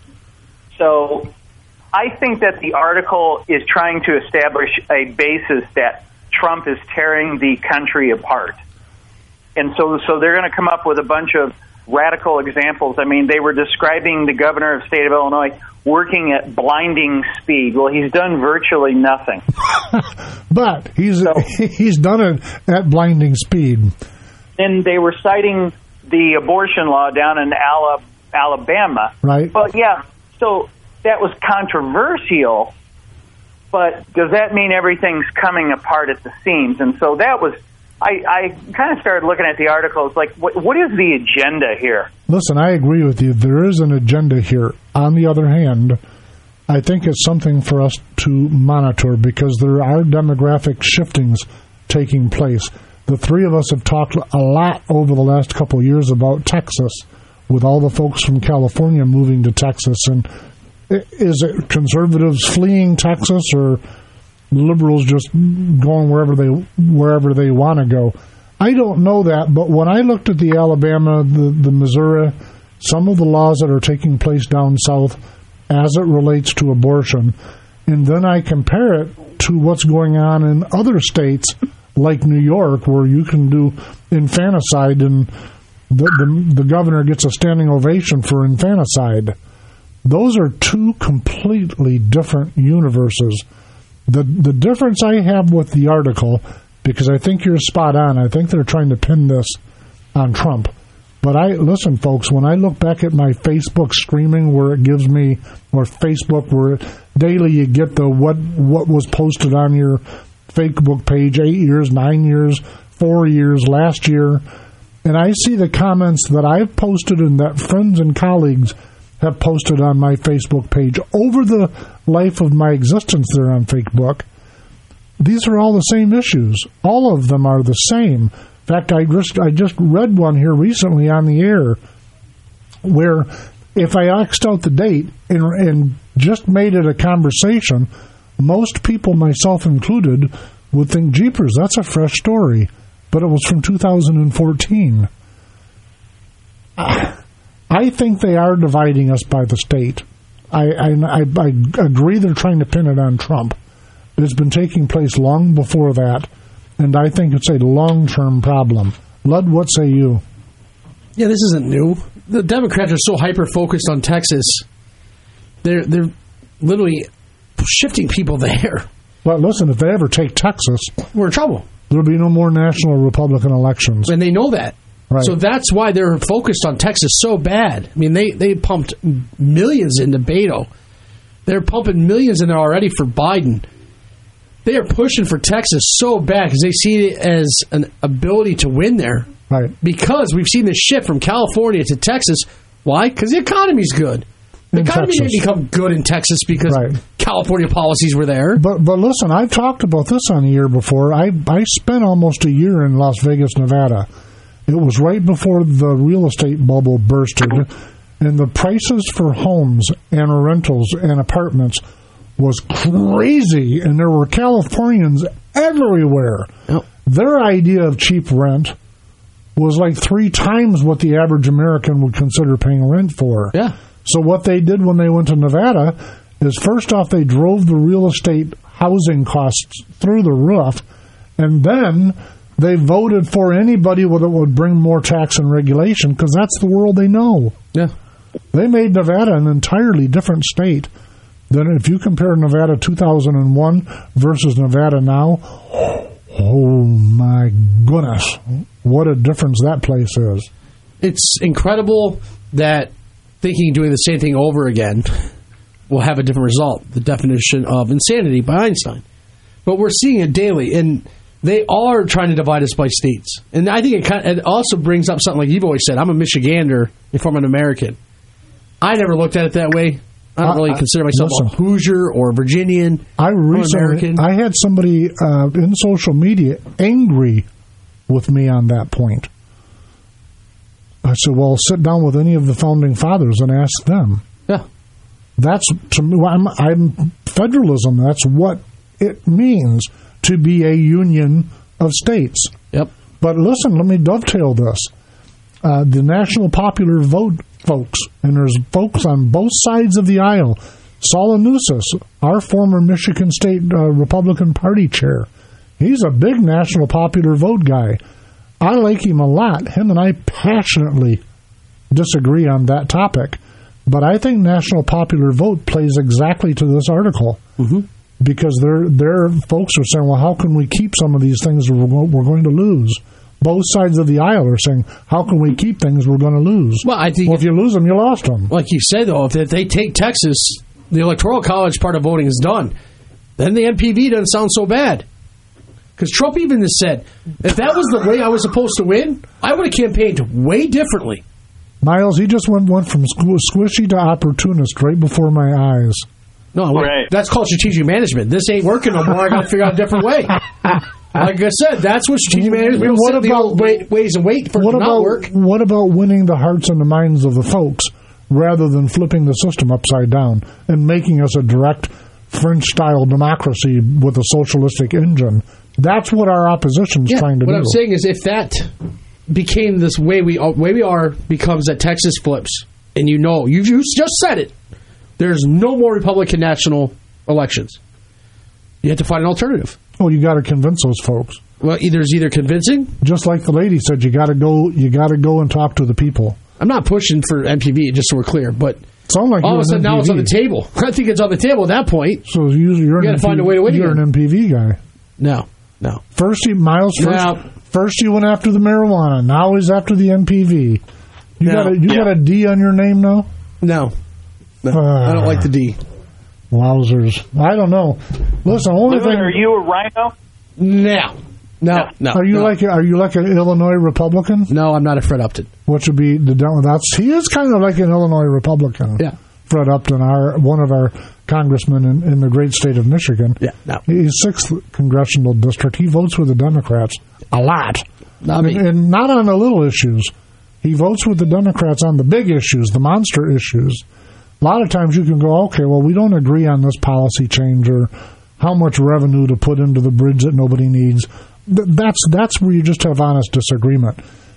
So I think that the article is trying to establish a basis that Trump is tearing the country apart. And so so they're going to come up with a bunch of radical examples. I mean, they were describing the governor of the state of Illinois working at blinding speed. Well, he's done virtually nothing. But he's so, he's done it at blinding speed. And they were citing the abortion law down in Alabama. Right. But, yeah, so that was controversial. But does that mean everything's coming apart at the seams? And so that was, I, I kind of started looking at the articles like, what, what is the agenda here? Listen, I agree with you. There is an agenda here. On the other hand, I think it's something for us to monitor because there are demographic shiftings taking place. The three of us have talked a lot over the last couple of years about Texas, with all the folks from California moving to Texas, and is it conservatives fleeing Texas or liberals just going wherever they wherever they want to go? I don't know that, but when I looked at the Alabama, the, the Missouri, some of the laws that are taking place down south as it relates to abortion, and then I compare it to what's going on in other states like New York, where you can do infanticide and the, the, the governor gets a standing ovation for infanticide. Those are two completely different universes. The the difference I have with the article, because I think you're spot on, I think they're trying to pin this on Trump. But I listen, folks, when I look back at my Facebook streaming where it gives me, or Facebook where daily you get the what what was posted on your Facebook page eight years, nine years, four years, last year, and I see the comments that I've posted and that friends and colleagues have posted on my Facebook page over the life of my existence there on Facebook. These are all the same issues. All of them are the same. In fact, I just I just read one here recently on the air where if I X'd out the date and, and just made it a conversation, most people, myself included, would think, jeepers, that's a fresh story. But it was from two thousand fourteen. I think they are dividing us by the state. I, I, I, I agree they're trying to pin it on Trump. It's been taking place long before that, and I think it's a long-term problem. Lud, what say you? Yeah, this isn't new. The Democrats are so hyper-focused on Texas. They're they're literally shifting people there. Well, listen, if they ever take Texas, we're in trouble. There'll be no more national Republican elections. And they know that. Right. So that's why they're focused on Texas so bad. I mean, they, they pumped millions into Beto. They're pumping millions in there already for Biden. They are pushing for Texas so bad because they see it as an ability to win there. Right. Because we've seen this shift from California to Texas. Why? Because the economy's good. The In economy Texas. didn't become good in Texas because Right. California policies were there. But but listen, I've talked about this on the year before. I, I spent almost a year in Las Vegas, Nevada. It was right before the real estate bubble bursted, and the prices for homes and rentals and apartments was crazy, and there were Californians everywhere. Yep. Their idea of cheap rent was like three times what the average American would consider paying rent for. Yeah. So what they did when they went to Nevada is, first off, they drove the real estate housing costs through the roof, and then they voted for anybody that would bring more tax and regulation, because that's the world they know. Yeah. They made Nevada an entirely different state. Then if you compare Nevada two thousand one versus Nevada now, oh my goodness, what a difference that place is. It's incredible that thinking doing the same thing over again will have a different result. The definition of insanity by Einstein. But we're seeing it daily, and they are trying to divide us by states. And I think it, kind of, it also brings up something like you've always said. I'm a Michigander if I'm an American. I never looked at it that way. I don't really I, consider myself listen, a Hoosier or a Virginian. I recently, American. I had somebody uh, in social media angry with me on that point. I said, well, sit down with any of the founding fathers and ask them. Yeah. That's, to me, I'm, I'm federalism. That's what it means to be a union of states. Yep. But listen, let me dovetail this. Uh, the national popular vote folks, and there's folks on both sides of the aisle. Saul Anousis, our former Michigan State uh, Republican Party chair, he's a big national popular vote guy. I like him a lot. Him and I passionately disagree on that topic. But I think national popular vote plays exactly to this article. Mm-hmm. Because their their folks are saying, well, how can we keep some of these things we're, we're going to lose? Both sides of the aisle are saying, how can we keep things we're going to lose? Well, I think well, if you lose them, you lost them. Like you said, though, if they take Texas, the Electoral College part of voting is done. Then the N P V doesn't sound so bad. Because Trump even has said, if that was the way I was supposed to win, I would have campaigned way differently. Miles, he just went, went from squishy to opportunist right before my eyes. No, right. That's called strategic management. This ain't working no more. I got to figure out a different way. Like I said, that's what strategic management. We don't sit the old way, ways and wait for it to about, not work. What about winning the hearts and the minds of the folks rather than flipping the system upside down and making us a direct French-style democracy with a socialistic engine. That's what our opposition's yeah, trying to what do. What I'm saying is if that became this way we way we are becomes that Texas flips, and you know, you just said it, there's no more Republican national elections. You have to find an alternative. Oh, you got to convince those folks. Well, either is either convincing, just like the lady said, you got to go. You got to go and talk to the people. I'm not pushing for M P V, just so we're clear, but sound like all of a sudden now it's on the table. I think it's on the table at that point. So you, you're you got to find a way to win. You're again. an M P V guy. No, no. First, he, Miles. First, now, first he went after the marijuana. Now he's after the M P V. You no, got a, you yeah. got a D on your name now? No, no. Uh, I don't like the D. Wowzers! I don't know. Listen, only Lou, thing. Are you a rhino? No. No, no. Are you no. like are you like an Illinois Republican? No, I'm not a Fred Upton. What should be the that's he is kind of like an Illinois Republican. Yeah, Fred Upton, our one of our congressmen in, in the great state of Michigan. Yeah, no. He's sixth congressional district. He votes with the Democrats a lot, not and, and not on the little issues. He votes with the Democrats on the big issues, the monster issues. A lot of times you can go, okay, well, we don't agree on this policy change or how much revenue to put into the bridge that nobody needs. That's that's where you just have honest disagreement.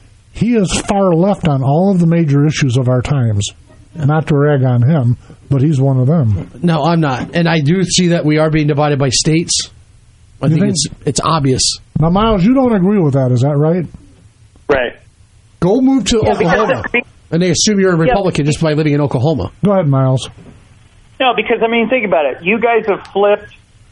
He is far left on all of the major issues of our times. Not to rag on him, but he's one of them. No, I'm not. And I do see that we are being divided by states. I think, think it's it's obvious. Now, Miles, you don't agree with that, is that right? Right. Go move to yeah, Oklahoma, and they assume you're a Republican yeah. just by living in Oklahoma. Go ahead, Miles. No, because, I mean, think about it. You guys have flipped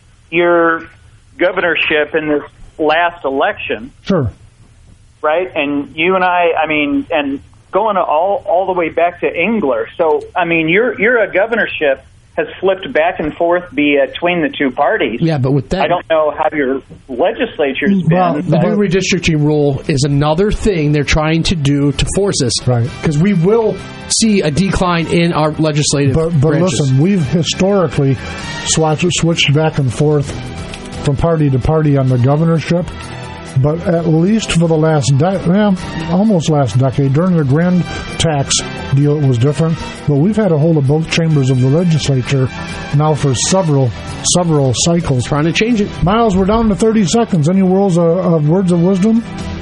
your governorship in this last election. Sure. Right? And you and I, I mean, and going all all the way back to Engler. So, I mean, your your a governorship has flipped back and forth between the two parties. Yeah, but with that... I don't know how your legislature's well, been. The new redistricting rule is another thing they're trying to do to force us. Right. Because we will see a decline in our legislative But, but branches. listen, we've historically swatched, switched back and forth from party to party on the governorship, but at least for the last de- well, almost last decade, during the grand tax deal, it was different. But we've had a hold of both chambers of the legislature now for several several cycles. Trying to change it. Miles, we're down to thirty seconds. Any words of, of words of wisdom?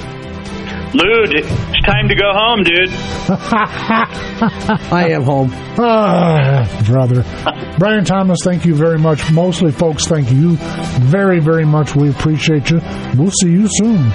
Lou, it's time to go home, dude. I am home. Ah, brother. Brian Thomas, thank you very much. Mostly, folks, thank you very, very much. We appreciate you. We'll see you soon.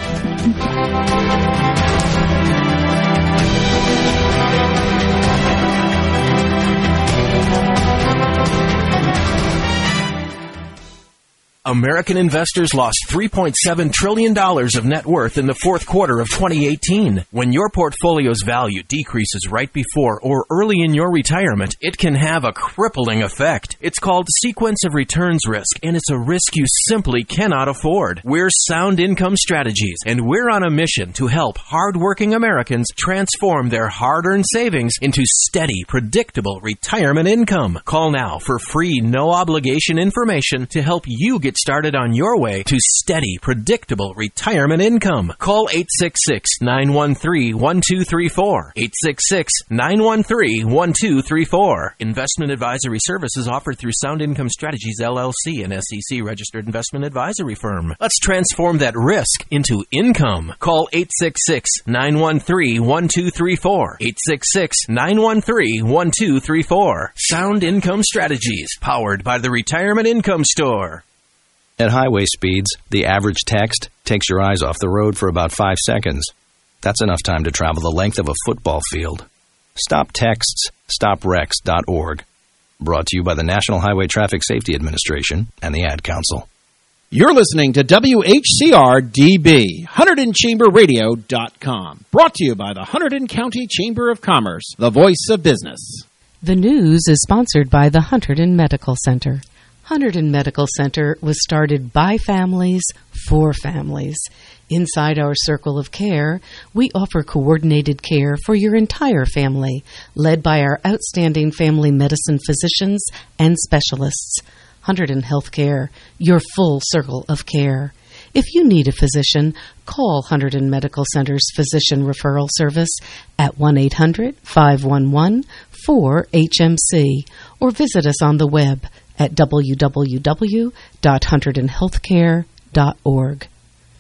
American investors lost three point seven trillion dollars of net worth in the fourth quarter of twenty eighteen. When your portfolio's value decreases right before or early in your retirement, it can have a crippling effect. It's called sequence of returns risk, and it's a risk you simply cannot afford. We're Sound Income Strategies, and we're on a mission to help hardworking Americans transform their hard-earned savings into steady, predictable retirement income. Call now for free, no-obligation information to help you get started on your way to steady, predictable retirement income. Call eight six six, nine one three, one two three four. eight six six, nine one three, one two three four. Investment advisory services offered through Sound Income Strategies, L L C, an S E C-registered investment advisory firm. Let's transform that risk into income. Call eight six six, nine one three, one two three four. eight six six, nine one three, one two three four. Sound Income Strategies, powered by the Retirement Income Store. At highway speeds, the average text takes your eyes off the road for about five seconds. That's enough time to travel the length of a football field. Stop texts, stop wrecks dot org. Brought to you by the National Highway Traffic Safety Administration and the Ad Council. You're listening to W H C R D B, Hunterdon Chamber Radio dot com. Brought to you by the Hunterdon County Chamber of Commerce, the voice of business. The news is sponsored by the Hunterdon Medical Center. Hunterdon Medical Center was started by families for families. Inside our circle of care, we offer coordinated care for your entire family, led by our outstanding family medicine physicians and specialists. Hunterdon Healthcare, your full circle of care. If you need a physician, call Hunterdon Medical Center's Physician Referral Service at one eight hundred, five one one, four H M C or visit us on the web at w w w dot hunterdon healthcare dot org.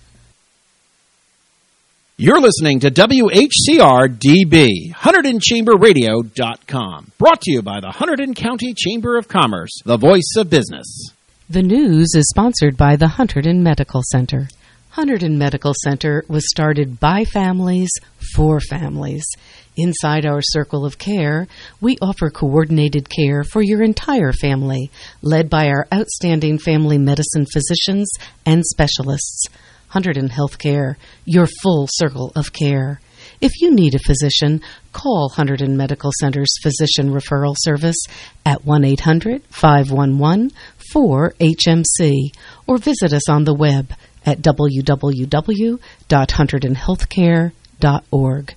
You're listening to W H C R D B, Hunterdon Chamber Radio dot com. Brought to you by the Hunterdon County Chamber of Commerce, the voice of business. The news is sponsored by the Hunterdon Medical Center. Hunterdon Medical Center was started by families for families. Inside our circle of care, we offer coordinated care for your entire family, led by our outstanding family medicine physicians and specialists. Hunterdon Healthcare, your full circle of care. If you need a physician, call Hunterdon Medical Center's Physician Referral Service at one eight hundred, five one one, four H M C or visit us on the web at w w w dot hunterdon healthcare dot org.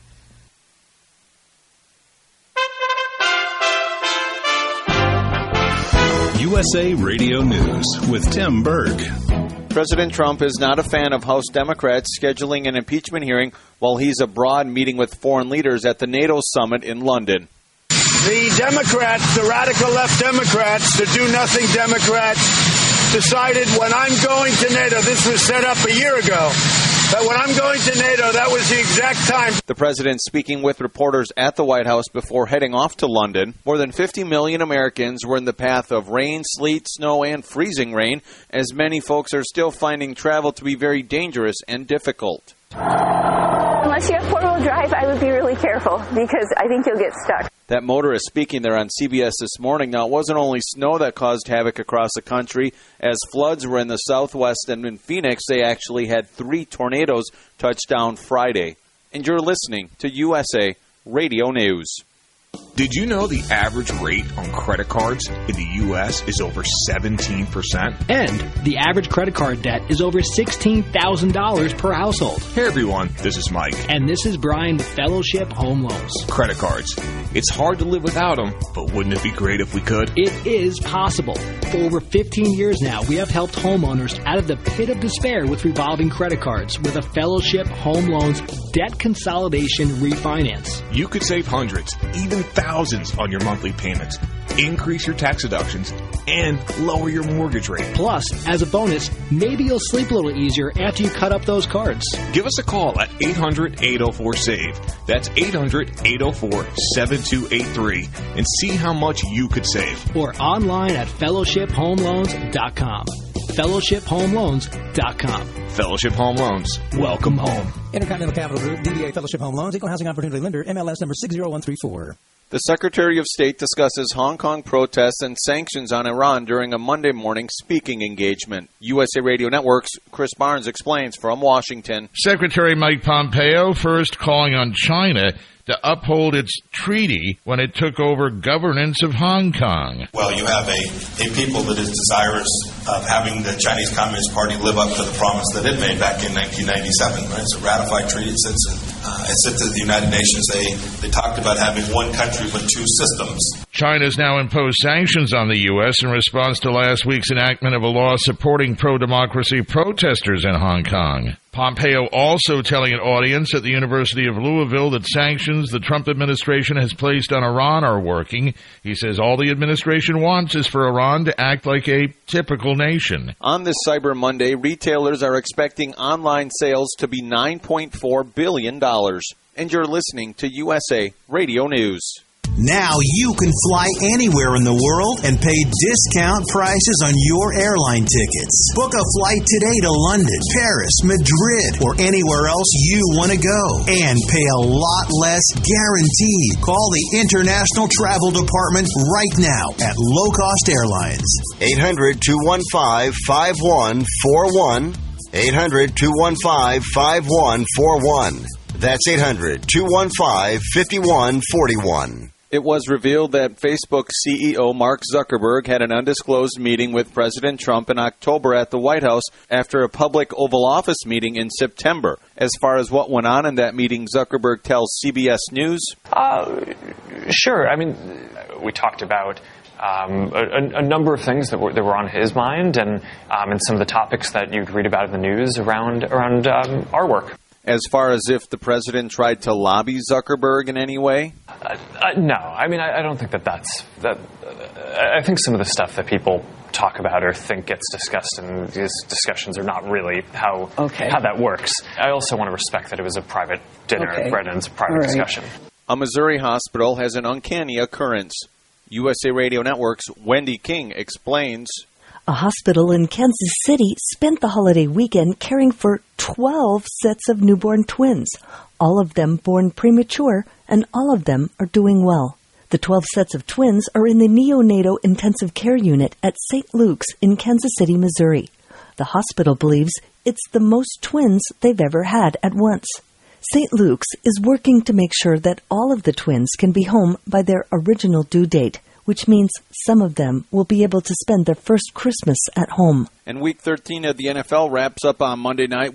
U S A Radio News with Tim Berg. President Trump is not a fan of House Democrats scheduling an impeachment hearing while he's abroad meeting with foreign leaders at the NATO summit in London. The Democrats, the radical left Democrats, the do-nothing Democrats, decided when I'm going to NATO, this was set up a year ago, that when I'm going to NATO, that was the exact time. The president speaking with reporters at the White House before heading off to London. More than fifty million Americans were in the path of rain, sleet, snow, and freezing rain, as many folks are still finding travel to be very dangerous and difficult. Unless you have four-wheel drive, I would be really careful because I think you'll get stuck. That motorist speaking there on C B S This Morning. Now, it wasn't only snow that caused havoc across the country. As floods were in the southwest and in Phoenix, they actually had three tornadoes touch down Friday. And you're listening to U S A Radio News. Did you know the average rate on credit cards in the U S is over seventeen percent? And the average credit card debt is over sixteen thousand dollars per household. Hey everyone, this is Mike. And this is Brian with Fellowship Home Loans. Credit cards. It's hard to live without them, but wouldn't it be great if we could? It is possible. For over fifteen years now, we have helped homeowners out of the pit of despair with revolving credit cards with a Fellowship Home Loans debt consolidation refinance. You could save hundreds, even thousands on your monthly payments, increase your tax deductions, and lower your mortgage rate. Plus, as a bonus, maybe you'll sleep a little easier after you cut up those cards. Give us a call at eight hundred, eight oh four, SAVE. That's eight hundred, eight oh four, seven two eight three and see how much you could save. Or online at fellowship home loans dot com. fellowship home loans dot com. Fellowship Home Loans. Welcome home. Intercontinental Capital Group, D B A Fellowship Home Loans, Equal Housing Opportunity Lender, M L S number six zero one three four. The Secretary of State discusses Hong Kong protests and sanctions on Iran during a Monday morning speaking engagement. U S A Radio Network's Chris Barnes explains from Washington. Secretary Mike Pompeo first calling on China to uphold its treaty when it took over governance of Hong Kong. Well, you have a, a people that is desirous of having the Chinese Communist Party live up to the promise that it made back in nineteen ninety-seven. Right? It's a ratified treaty. It sits, in, uh, it sits at the United Nations. They, they talked about having one country with two systems. China's now imposed sanctions on the U S in response to last week's enactment of a law supporting pro-democracy protesters in Hong Kong. Pompeo also telling an audience at the University of Louisville that sanctions the Trump administration has placed on Iran are working. He says all the administration wants is for Iran to act like a typical nation. On this Cyber Monday, retailers are expecting online sales to be nine point four billion dollars. And you're listening to U S A Radio News. Now you can fly anywhere in the world and pay discount prices on your airline tickets. Book a flight today to London, Paris, Madrid, or anywhere else you want to go. And pay a lot less guaranteed. Call the International Travel Department right now at Low Cost Airlines. eight hundred, two one five, five one four one. eight hundred, two one five, five one four one. That's eight hundred, two one five, five one four one. It was revealed that Facebook C E O Mark Zuckerberg had an undisclosed meeting with President Trump in October at the White House after a public Oval Office meeting in September. As far as what went on in that meeting, Zuckerberg tells C B S News. Uh, sure. I mean, we talked about um, a, a number of things that were, that were on his mind, and um, and some of the topics that you'd read about in the news around around um, our work. As far as if the president tried to lobby Zuckerberg in any way? Uh, uh, no, I mean, I, I don't think that that's that. Uh, I think some of the stuff that people talk about or think gets discussed in these discussions are not really how okay. how that works. I also want to respect that it was a private dinner, okay. right, and it's a private All right. discussion. A Missouri hospital has an uncanny occurrence. U S A Radio Network's Wendy King explains. A hospital in Kansas City spent the holiday weekend caring for twelve sets of newborn twins, all of them born premature, and all of them are doing well. The twelve sets of twins are in the neonatal intensive care unit at Saint Luke's in Kansas City, Missouri. The hospital believes it's the most twins they've ever had at once. Saint Luke's is working to make sure that all of the twins can be home by their original due date, which means some of them will be able to spend their first Christmas at home. And Week thirteen of the N F L wraps up on Monday night